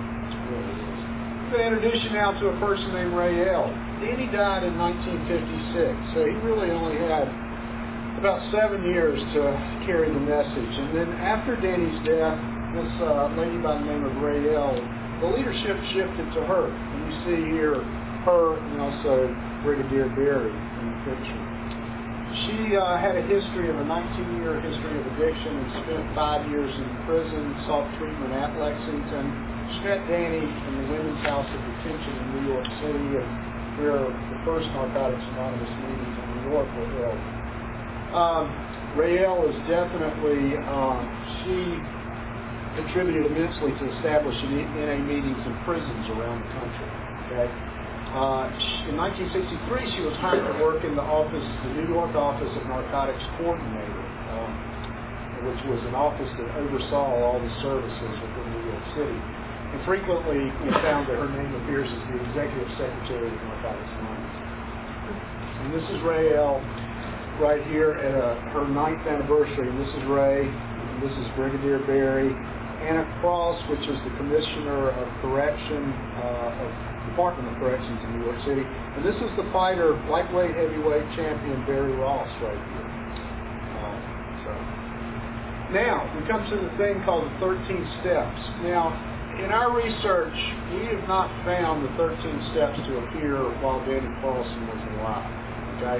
I'm going to introduce you now to a person named Ray L. Danny died in nineteen fifty-six, so he really only had about seven years to carry the message. And then after Danny's death, this uh, lady by the name of Ray L., the leadership shifted to her. And you see here her and also Brigadier Berry in the picture. She uh, had a history of a nineteen-year history of addiction and spent five years in prison, sought treatment at Lexington. She met Danny in the Women's House of Detention in New York City, and where the first Narcotics Anonymous meetings in New York were held. Um, Raelle is definitely, um, she contributed immensely to establishing N A meetings in prisons around the country. Okay. Uh, in nineteen sixty-three, she was hired to work in the office, the New York office of Narcotics Coordinator, um, which was an office that oversaw all the services within New York City. And frequently, we found that her name appears as the executive secretary of Narcotics Anonymous. And this is Raelle right here at uh, her ninth anniversary. This is Ray, and this is Brigadier Berry. Anna Cross, which is the Commissioner of Correction, uh, of Department of Corrections in New York City. And this is the fighter, lightweight, heavyweight champion, Barry Ross, right here. Uh, so. Now, we come to the thing called the thirteen steps. Now, in our research, we have not found the thirteen steps to appear while Danny Carlson was alive. Okay?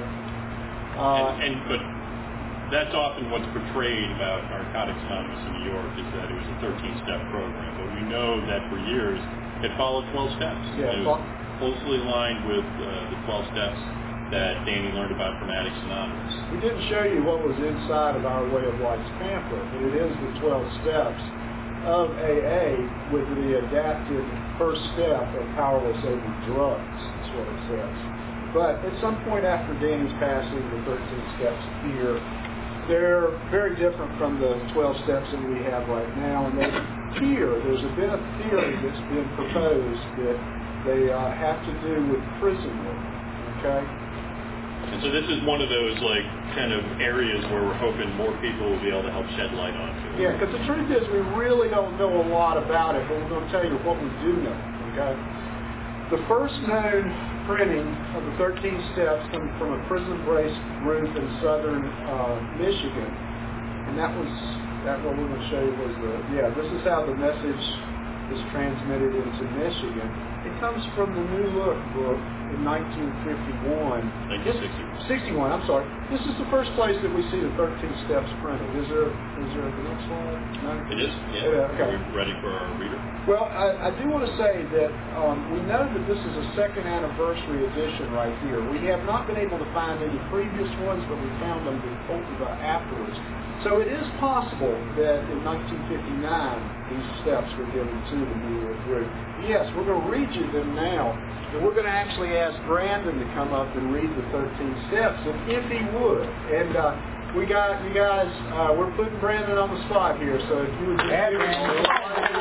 Uh, and, and but that's often what's portrayed about Narcotics Anonymous in New York, is that it was a thirteen-step program. But we know that for years it followed twelve steps. Yeah, it was closely aligned with uh, the twelve steps that Danny learned about from Addicts Anonymous. We didn't show you what was inside of our Way of Life's pamphlet, but it is the twelve steps of A A with the adapted first step of powerless over drugs. That's what it says. But at some point after Danny's passing, the thirteen steps appear. They're very different from the twelve steps that we have right now. And they appear, there's a bit of theory that's been proposed that they uh, have to do with prison work. Okay? And so this is one of those, like, kind of areas where we're hoping more people will be able to help shed light on it. Yeah, because the truth is we really don't know a lot about it, but we're going to tell you what we do know. Okay? The first known printing of the thirteen steps comes from a prison-braced group in southern uh, Michigan. And that was, that what we're going to show you was the, yeah, this is how the message is transmitted into Michigan. It comes from the New Look book in nineteen fifty-one. nineteen sixty-one. sixty-one, I'm sorry. This is the first place that we see the thirteen steps printed. Is there, is there the next slide? No? It is? Yeah. yeah okay. Are we ready for our reader? Well, I, I do want to say that um, we know that this is a second anniversary edition right here. We have not been able to find any previous ones, but we found them before, uh, afterwards. So it is possible that in nineteen fifty-nine, these steps were given to the New York group. Yes, we're going to read you them now, and we're going to actually ask Brandon to come up and read the thirteen steps, and if he would. And uh, we got, you guys, uh, we're putting Brandon on the spot here, so if you would just give us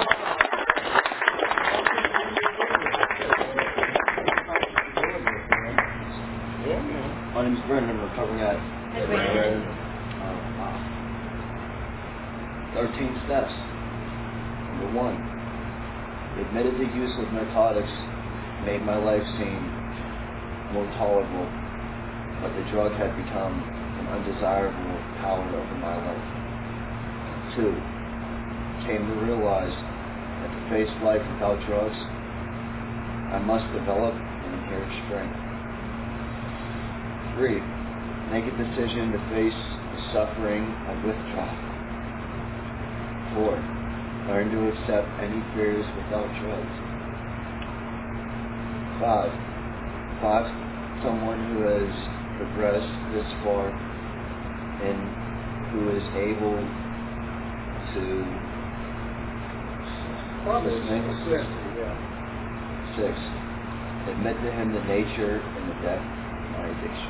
My name is Brendan, recovering at Brandon. Uh, wow. thirteen steps. Number one, the admitted the use of narcotics made my life seem more tolerable, but the drug had become an undesirable power over my life. Two, came to realize that to face life without drugs, I must develop an inherent strength. Three, make a decision to face the suffering of withdrawal. Four, learn to accept any fears without drugs. Five, five, someone who has progressed this far and who is able to listening. Yeah. Six, admit to him the nature and the depth my addiction.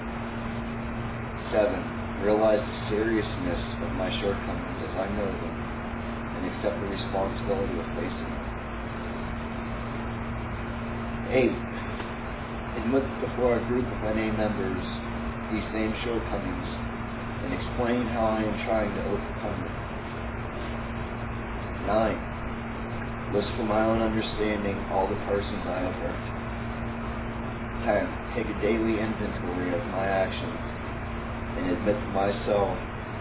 Seven, realize the seriousness of my shortcomings as I know them and accept the responsibility of facing them. Eight, admit before a group of N A members these same shortcomings and explain how I am trying to overcome them. Nine, list for my own understanding all the persons I have hurt. Ten, take a daily inventory of my actions and admit to myself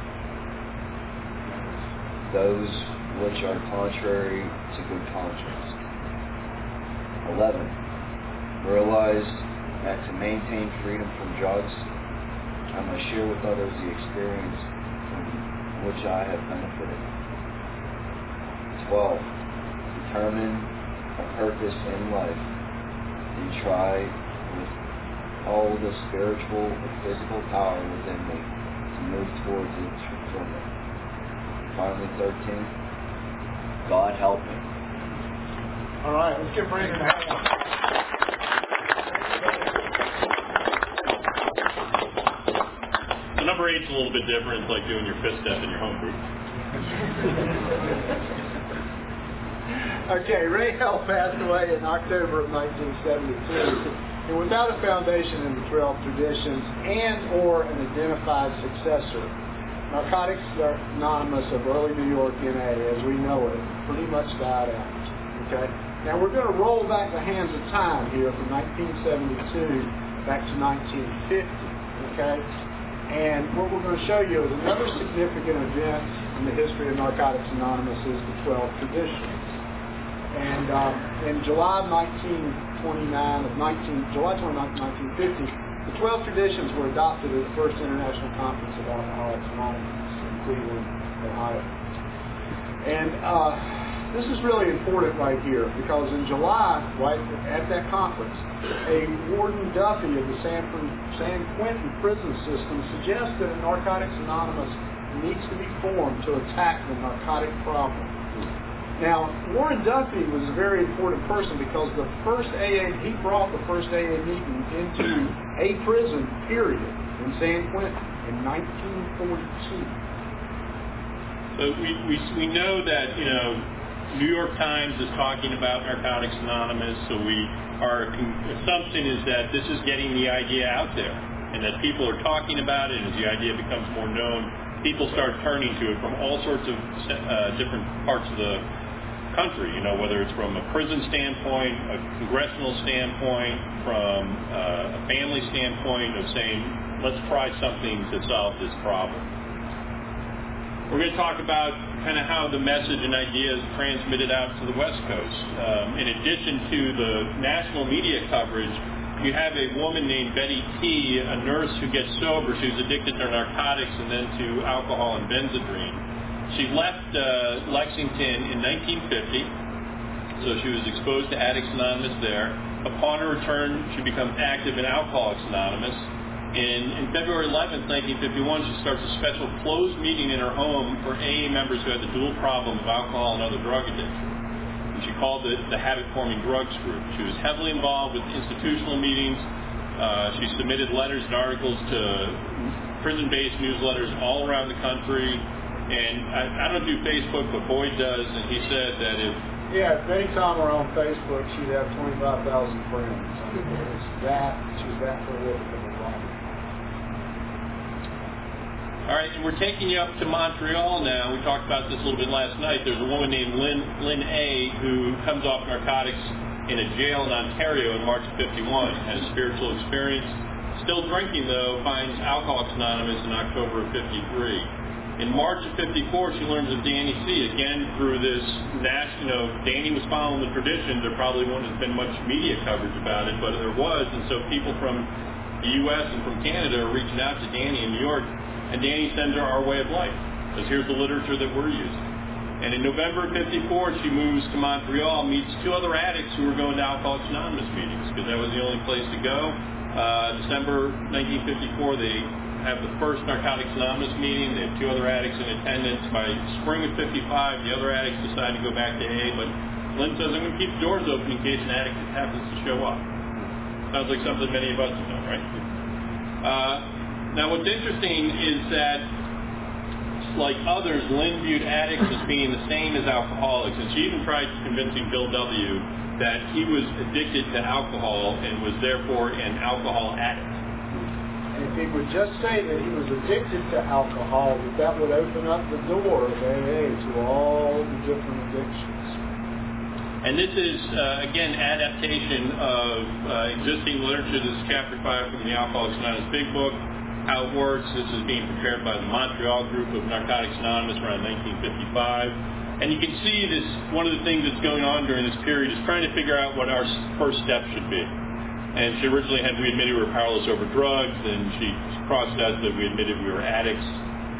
those which are contrary to good conscience. Eleven, realize that to maintain freedom from drugs, I must share with others the experience from which I have benefited. Twelve, determine a purpose in life and try with all the spiritual and physical power within me to move towards its fulfillment. Finally, thirteen, God help me. All right, let's give Brandon a hand. So number eight's a little bit different. It's like doing your fifth step in your home group. Okay, Ray Hell passed away in October of nineteen seventy-two, and without a foundation in the twelve traditions and or an identified successor, Narcotics Anonymous of early New York N A, as we know it, pretty much died out. Okay, now we're going to roll back the hands of time here from nineteen seventy-two back to nineteen fifty. Okay, and what we're going to show you is another significant event in the history of Narcotics Anonymous is the twelve traditions. And um, in July of nineteen twenty-nine, of nineteen, July twenty-ninth, nineteen fifty, the twelve traditions were adopted at the first International Conference of Alcoholics Anonymous in Cleveland, Ohio. And uh, this is really important right here because in July, right at that conference, a Warden Duffy of the San, San Quentin prison system suggests that a Narcotics Anonymous needs to be formed to attack the narcotic problem. Now, Warren Duffy was a very important person because the first A A, he brought the first A A meeting into a prison, period, in San Quentin in nineteen forty-two. So we, we, we know that, you know, New York Times is talking about Narcotics Anonymous, so we our assumption is that this is getting the idea out there and that people are talking about it, and as the idea becomes more known, people start turning to it from all sorts of uh, different parts of the country, you know, whether it's from a prison standpoint, a congressional standpoint, from uh, a family standpoint of saying, let's try something to solve this problem. We're going to talk about kind of how the message and ideas transmitted out to the West Coast. Um, in addition to the national media coverage, you have a woman named Betty T., a nurse who gets sober. She was addicted to narcotics and then to alcohol and Benzedrine. She left uh, Lexington in nineteen fifty, so she was exposed to Addicts Anonymous there. Upon her return, she becomes active in Alcoholics Anonymous. In, in February eleventh, nineteen fifty-one, she starts a special closed meeting in her home for A A members who had the dual problem of alcohol and other drug addiction. And she called it the Habit-Forming Drugs Group. She was heavily involved with institutional meetings. Uh, she submitted letters and articles to prison-based newsletters all around the country. And I, I don't do Facebook, but Boyd does, and he said that if... Yeah, if anytime we're on Facebook, she'd have twenty-five thousand friends. I mean, it's that, she's that prolific of a writer. All right, and we're taking you up to Montreal now. We talked about this a little bit last night. There's a woman named Lynn, Lynn A. who comes off narcotics in a jail in Ontario in March of fifty-one, had a spiritual experience. Still drinking, though, finds Alcoholics Anonymous in October of fifty-three. In March of fifty-four, she learns of Danny C. Again, through this national, you know, Danny was following the tradition. There probably wouldn't have been much media coverage about it, but there was. And so people from the U S and from Canada are reaching out to Danny in New York, and Danny sends her Our Way of Life, because here's the literature that we're using. And in November of fifty-four, she moves to Montreal, meets two other addicts who were going to Alcoholics Anonymous meetings, because that was the only place to go. Uh, December nineteen fifty-four, they have the first Narcotics Anonymous meeting. They have two other addicts in attendance. By spring of fifty-five, the other addicts decide to go back to A A, but Lynn says, I'm going to keep the doors open in case an addict happens to show up. Sounds like something many of us have done, right? Uh, now, what's interesting is that, like others, Lynn viewed addicts as being the same as alcoholics, and she even tried convincing Bill W. that he was addicted to alcohol and was therefore an alcohol addict. And if he would just say that he was addicted to alcohol, that that would open up the door of A A to all the different addictions. And this is, uh, again, adaptation of uh, existing literature. This is chapter five from the Alcoholics Anonymous Big Book. How it works. This is being prepared by the Montreal group of Narcotics Anonymous around nineteen fifty-five. And you can see this, one of the things that's going on during this period is trying to figure out what our first step should be. And she originally had, we admitted we were powerless over drugs, and she crossed out that we admitted we were addicts.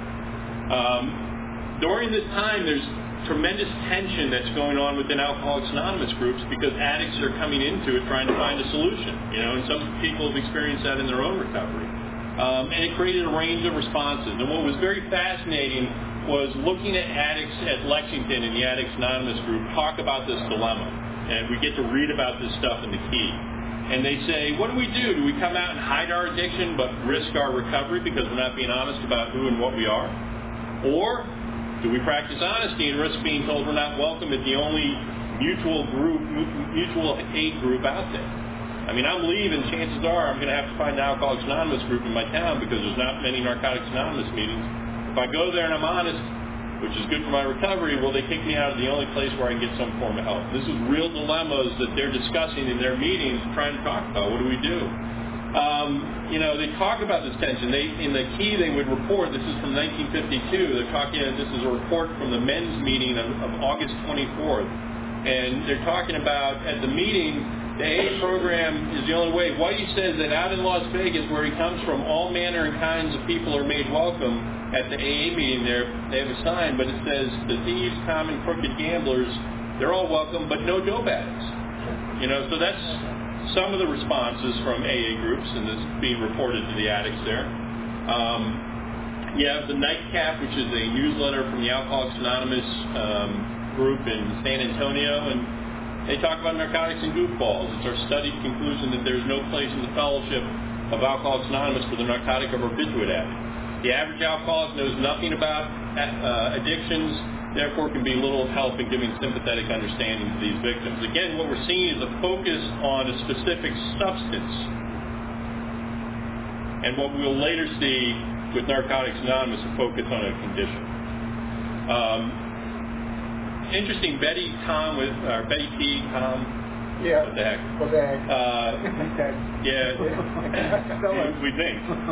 Um, during this time, there's tremendous tension that's going on within Alcoholics Anonymous groups because addicts are coming into it trying to find a solution. You know, and some people have experienced that in their own recovery. Um, and it created a range of responses. And what was very fascinating was looking at addicts at Lexington in the Addicts Anonymous group talk about this dilemma. And we get to read about this stuff in the Key. And they say, what do we do? Do we come out and hide our addiction but risk our recovery because we're not being honest about who and what we are? Or do we practice honesty and risk being told we're not welcome at the only mutual group, mutual aid group out there? I mean, I'm leaving. Chances are I'm going to have to find an Alcoholics Anonymous group in my town because there's not many Narcotics Anonymous meetings. If I go there and I'm honest, which is good for my recovery, will they kick me out of the only place where I can get some form of help? This is real dilemmas that they're discussing in their meetings, trying to talk about. What do we do? Um, you know, they talk about this tension. They, in the Key, they would report. This is from nineteen fifty-two. They're talking. This is a report from the men's meeting of, of August twenty-fourth, and they're talking about at the meeting. The A A program is the only way. Whitey says that out in Las Vegas, where he comes from, all manner and kinds of people are made welcome. At the A A meeting there, they have a sign, but it says the thieves, common, crooked gamblers, they're all welcome, but no dope addicts. You know, so that's some of the responses from A A groups, and this is being reported to the addicts there. Um, you have the Nightcap, which is a newsletter from the Alcoholics Anonymous um, group in San Antonio, and they talk about narcotics and goofballs. It's our studied conclusion that there's no place in the fellowship of Alcoholics Anonymous for the narcotic or barbiturate addict. The average alcoholic knows nothing about uh, addictions, therefore can be little help in giving sympathetic understanding to these victims. Again, what we're seeing is a focus on a specific substance. And what we'll later see with Narcotics Anonymous, a focus on a condition. Um, Interesting, Betty Tom with or Betty T. Tom. Yeah. What the heck? What the heck? Uh, yeah. we think.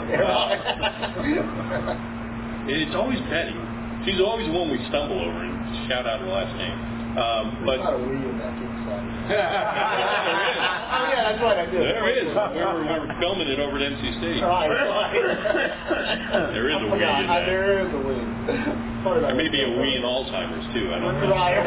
Uh, it's always Betty. She's always the one we stumble over and shout out her last name. Um, but There's not a we in that kid's side. There is. Oh yeah, that's right. I did. There is. We were, we were filming it over at N C State. Right, right. There is a we in that. There is a we. There may be a we in Alzheimer's too. I don't know. Right.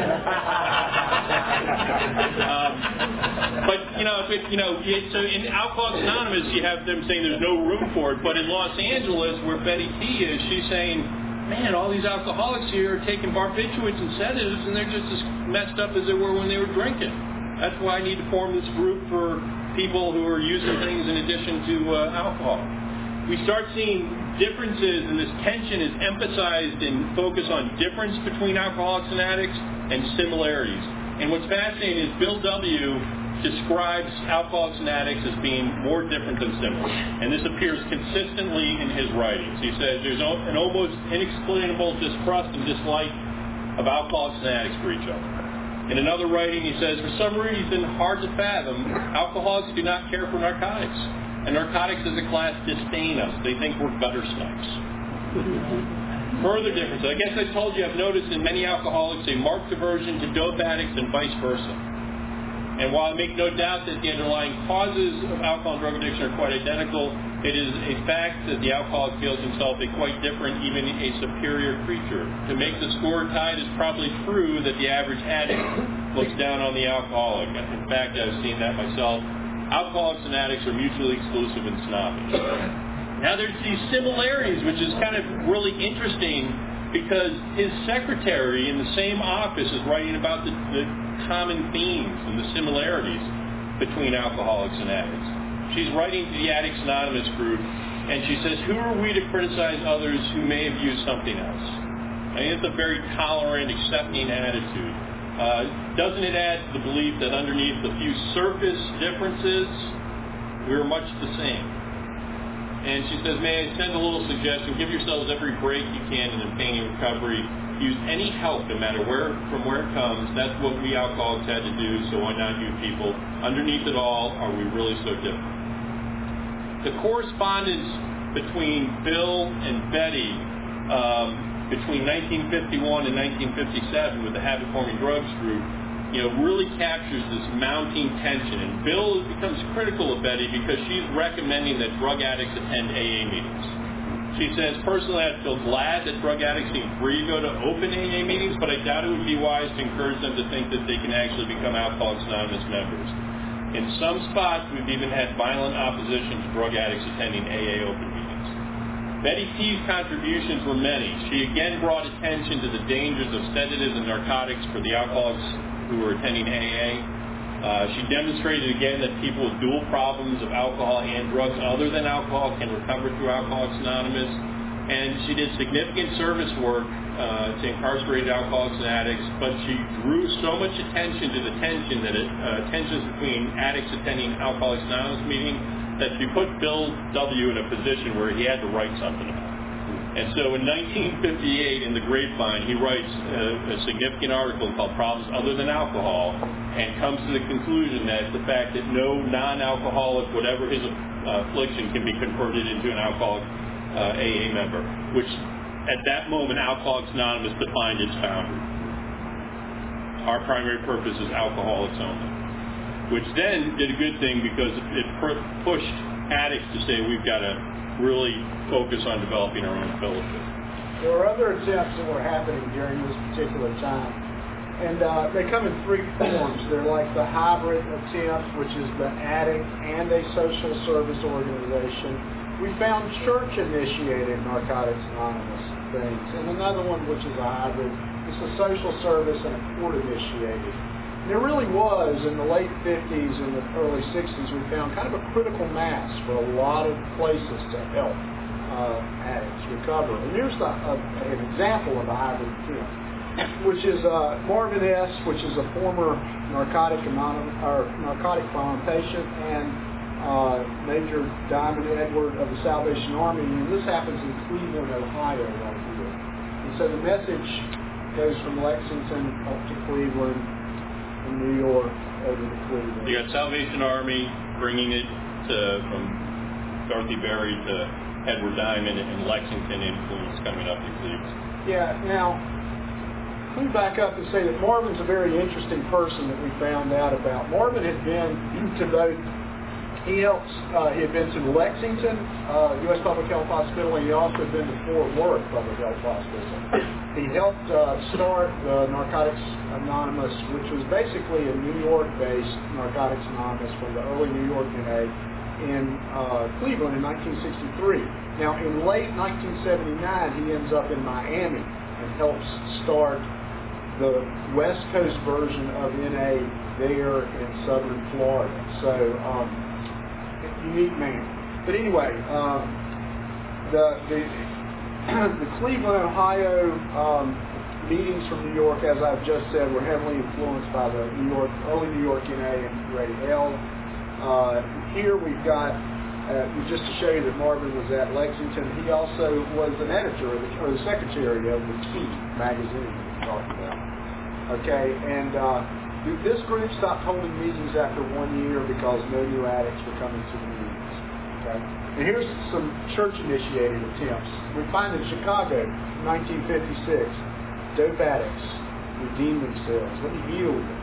um, but you know, if, you know, it, so in Alcoholics Anonymous, you have them saying there's no room for it. But in Los Angeles, where Betty T is, she's saying, man, all these alcoholics here are taking barbiturates and sedatives, and they're just as messed up as they were when they were drinking. That's why I need to form this group for people who are using things in addition to uh, alcohol. We start seeing differences, and this tension is emphasized and focused on difference between alcoholics and addicts and similarities. And what's fascinating is Bill W. describes alcoholics and addicts as being more different than similar. And this appears consistently in his writings. He says there's an almost inexplainable distrust and dislike of alcoholics and addicts for each other. In another writing, he says, for some reason hard to fathom, alcoholics do not care for narcotics. And narcotics as a class disdain us. They think we're gutter snipes. Further difference. I guess I told you I've noticed in many alcoholics a marked aversion to dope addicts and vice versa. And while I make no doubt that the underlying causes of alcohol and drug addiction are quite identical, it is a fact that the alcoholic feels himself a quite different, even a superior creature. To make the score tied is probably true that the average addict looks down on the alcoholic. In fact, I've seen that myself. Alcoholics and addicts are mutually exclusive and snobbish. Now there's these similarities, which is kind of really interesting because his secretary in the same office is writing about the, the common themes and the similarities between alcoholics and addicts. she's writing to the Addicts Anonymous group, and she says, who are we to criticize others who may have used something else? I mean, it's a very tolerant, accepting attitude. Uh, doesn't it add to the belief that underneath the few surface differences, we're much the same? And she says, may I send a little suggestion? Give yourselves every break you can in the pain and recovery. Use any help, no matter where from where it comes. That's what we alcoholics had to do, so why not you people? Underneath it all, are we really so different? The correspondence between Bill and Betty um, between nineteen fifty-one and nineteen fifty-seven with the habit-forming drugs group, you know, really captures this mounting tension. And Bill becomes critical of Betty because she's recommending that drug addicts attend A A meetings. She says, personally, I feel glad that drug addicts seem free to go to open A A meetings, but I doubt it would be wise to encourage them to think that they can actually become Alcoholics Anonymous members. In some spots, we've even had violent opposition to drug addicts attending A A open meetings. Betty T's contributions were many. She again brought attention to the dangers of sedatives and narcotics for the alcoholics who were attending A A. Uh, she demonstrated again that people with dual problems of alcohol and drugs other than alcohol can recover through Alcoholics Anonymous. And she did significant service work uh, to incarcerated alcoholics and addicts, but she drew so much attention to the tension that it, uh, tensions between addicts attending Alcoholics Anonymous meeting that she put Bill W. in a position where he had to write something about it. And so in nineteen fifty-eight, in the Grapevine, he writes a, a significant article called Problems Other Than Alcohol, and comes to the conclusion that the fact that no non-alcoholic, whatever his uh, affliction, can be converted into an alcoholic uh, A A member, which at that moment Alcoholics Anonymous defined its boundary. Our primary purpose is alcoholics only, which then did a good thing because it pushed addicts to say we've got to really focus on developing our own fellowship. There were other attempts that were happening during this particular time, and uh, they come in three forms. They're like the hybrid attempt, which is the addict and a social service organization. We found church-initiated Narcotics Anonymous things, and another one which is a hybrid. It's a social service and a court-initiated. There really was, in the late fifties and the early sixties, we found kind of a critical mass for a lot of places to help uh, addicts recover. And here's the, uh, an example of a hybrid attempt, which is uh, Marvin S., which is a former narcotic anonymous, or narcotic found patient, and uh, Major Diamond Edward of the Salvation Army. And this happens in Cleveland, Ohio, right here. And so the message goes from Lexington up to Cleveland, New York, over to Cleveland. You got Salvation Army bringing it to, from Dorothy Berry to Edward Diamond and Lexington influence coming up in Cleveland. Yeah, now, let me back up and say that Marvin's a very interesting person that we found out about. Marvin had been to both, he helped, uh, he had been to Lexington, uh, U S Public Health Hospital, and he also had been to Fort Worth Public Health Hospital. He helped uh, start the Narcotics Anonymous, which was basically a New York-based Narcotics Anonymous from the early New York N A in uh, Cleveland in nineteen sixty-three. Now, in late nineteen seventy-nine, he ends up in Miami and helps start the West Coast version of N A there in southern Florida. So, um, unique man. But anyway, um, the... the The Cleveland, Ohio um, meetings from New York, as I've just said, were heavily influenced by the New York, early New York N A and Ray L. Uh, here we've got, uh, just to show you that Marvin was at Lexington, he also was an editor of the, or the secretary of the Key magazine that we talked about. Okay, and uh, this group stopped holding meetings after one year because no new addicts were coming to the meetings. Okay. And here's some church-initiated attempts. We find in Chicago, nineteen fifty-six, dope addicts redeem themselves. Let me heal them.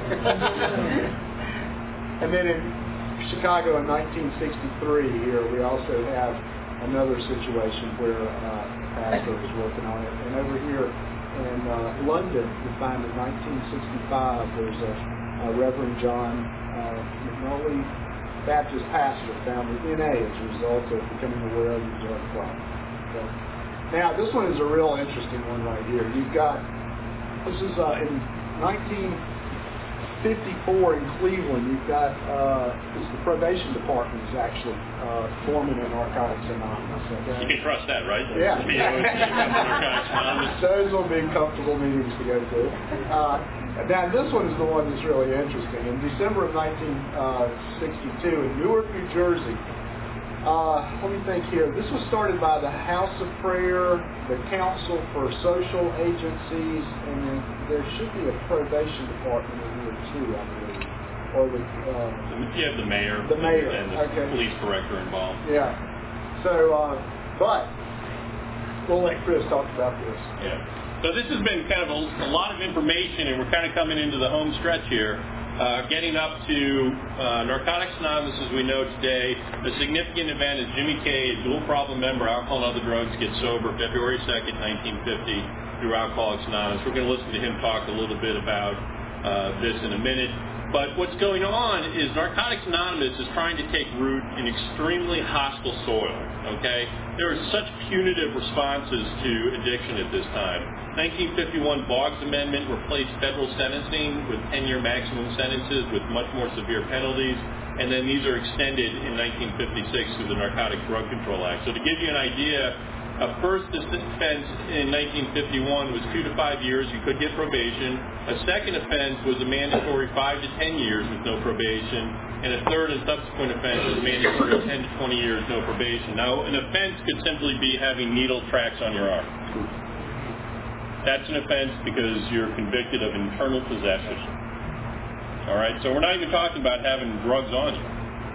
And then in Chicago in nineteen sixty-three, here we also have another situation where uh, a pastor is working on it. And over here in uh, London, we find in nineteen sixty-five, there's a, a Reverend John uh, McNulty, Baptist pastor, found with N A as a result of becoming aware of the drug problem. Okay. Now, this one is a real interesting one right here. You've got, this is uh, in nineteen fifty-four in Cleveland, you've got uh, it's the probation department is actually uh, forming in Narcotics Anonymous. Okay? You can trust that, right? Yeah. Narcotics Anonymous. Those will be comfortable meetings to go to. Uh, now, this one is the one that's really interesting. In December of nineteen sixty-two, in Newark, New Jersey, Uh, let me think here. This was started by the House of Prayer, the Council for Social Agencies, and then there should be a probation department in here too, I believe. Or the uh, you have the mayor, the mayor, and the okay. police director involved. Yeah. So, uh, but we'll let Chris talk about this. Yeah. So this has been kind of a, a lot of information, and we're kind of coming into the home stretch here. Uh, getting up to uh, Narcotics Anonymous as we know today, a significant event is Jimmy K, a dual problem member, alcohol and other drugs, gets sober February second, nineteen fifty, through Alcoholics Anonymous. We're going to listen to him talk a little bit about uh, this in a minute. But what's going on is Narcotics Anonymous is trying to take root in extremely hostile soil, okay? There are such punitive responses to addiction at this time. nineteen fifty-one Boggs Amendment replaced federal sentencing with ten-year maximum sentences with much more severe penalties, and then these are extended in nineteen fifty-six through the Narcotic Drug Control Act. So to give you an idea, a first offense in nineteen fifty-one was two to five years. You could get probation. A second offense was a mandatory five to ten years with no probation. And a third and subsequent offense was mandatory ten to twenty years, no probation. Now, an offense could simply be having needle tracks on your arm. That's an offense because you're convicted of internal possession. All right, so we're not even talking about having drugs on you.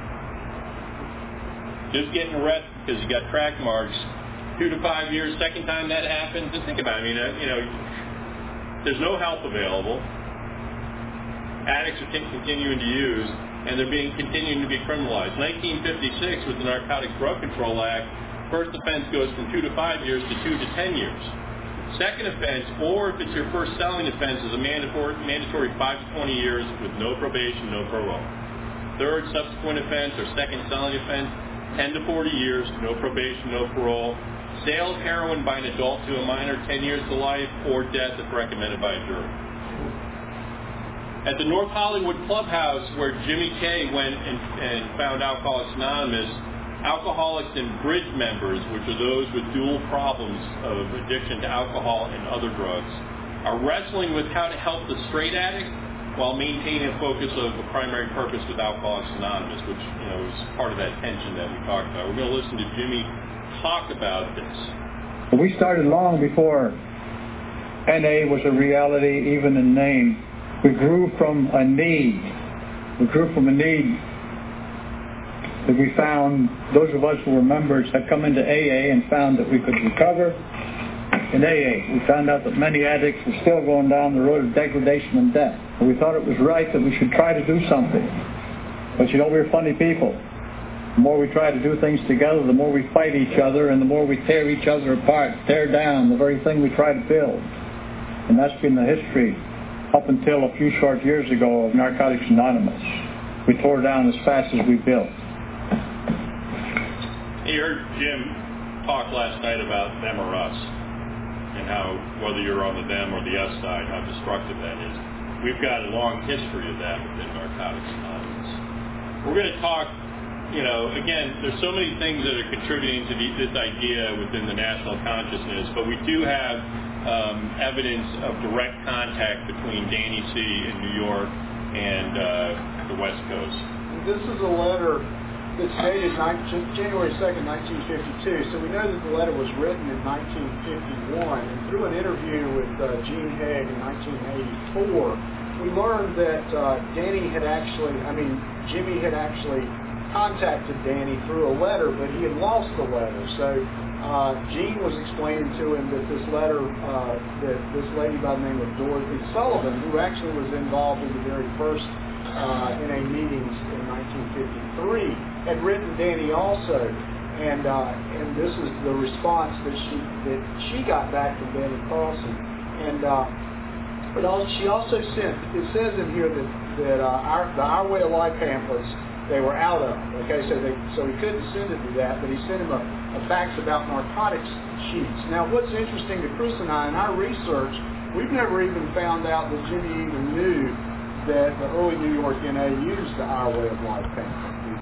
Just getting arrested because you got track marks. Two to five years, second time that happens. Just think about it. I mean, uh, you know, there's no help available. Addicts are continuing to use, and they're being continuing to be criminalized. nineteen fifty-six, with the Narcotic Drug Control Act, first offense goes from two to five years to two to ten years. Second offense, or if it's your first selling offense, is a mandatory, mandatory five to twenty years with no probation, no parole. Third subsequent offense or second selling offense, ten to forty years, no probation, no parole. Sale of heroin by an adult to a minor, ten years to life, or death if recommended by a jury. At the North Hollywood Clubhouse, where Jimmy K went and, and found Alcoholics Anonymous, alcoholics and bridge members, which are those with dual problems of addiction to alcohol and other drugs, are wrestling with how to help the straight addict while maintaining a focus of a primary purpose with Alcoholics Anonymous, which, you know, is part of that tension that we talked about. We're going to listen to Jimmy talk about this. We started long before N A was a reality, even in name. We grew from a need. We grew from a need that we found, those of us who were members had come into A A and found that we could recover in A A. We found out that many addicts were still going down the road of degradation and death. And we thought it was right that we should try to do something. But you know, we're funny people. The more we try to do things together, the more we fight each other, and the more we tear each other apart, tear down the very thing we try to build. And that's been the history up until a few short years ago of Narcotics Anonymous. We tore down as fast as we built. You heard Jim talk last night about them or us, and how, whether you're on the them or the us side, how destructive that is. We've got a long history of that within Narcotics Anonymous. We're going to talk, you know, again, there's so many things that are contributing to the, this idea within the national consciousness, but we do have um, evidence of direct contact between Danny C. in New York and uh, the West Coast. This is a letter that's dated January second, nineteen fifty-two, so we know that the letter was written in nineteen fifty-one, and through an interview with uh, Gene Haig in nineteen eighty-four, we learned that uh, Danny had actually, I mean, Jimmy had actually contacted Danny through a letter, but he had lost the letter. So uh, Gene was explaining to him that this letter, uh, that this lady by the name of Dorothy Sullivan, who actually was involved in the very first uh, N A meetings in nineteen fifty-three, had written Danny also. And uh, and this is the response that she that she got back from Danny Carlson. And uh, but also, she also sent, it says in here that that uh, our the Our Way of Life pamphlets, they were out of. Okay, so they so he couldn't send it to that, but he sent him a, a fax about narcotics sheets. Now, what's interesting to Chris and I in our research, we've never even found out that Jimmy even knew that the early New York N A used the Our Way of Life pamphlet.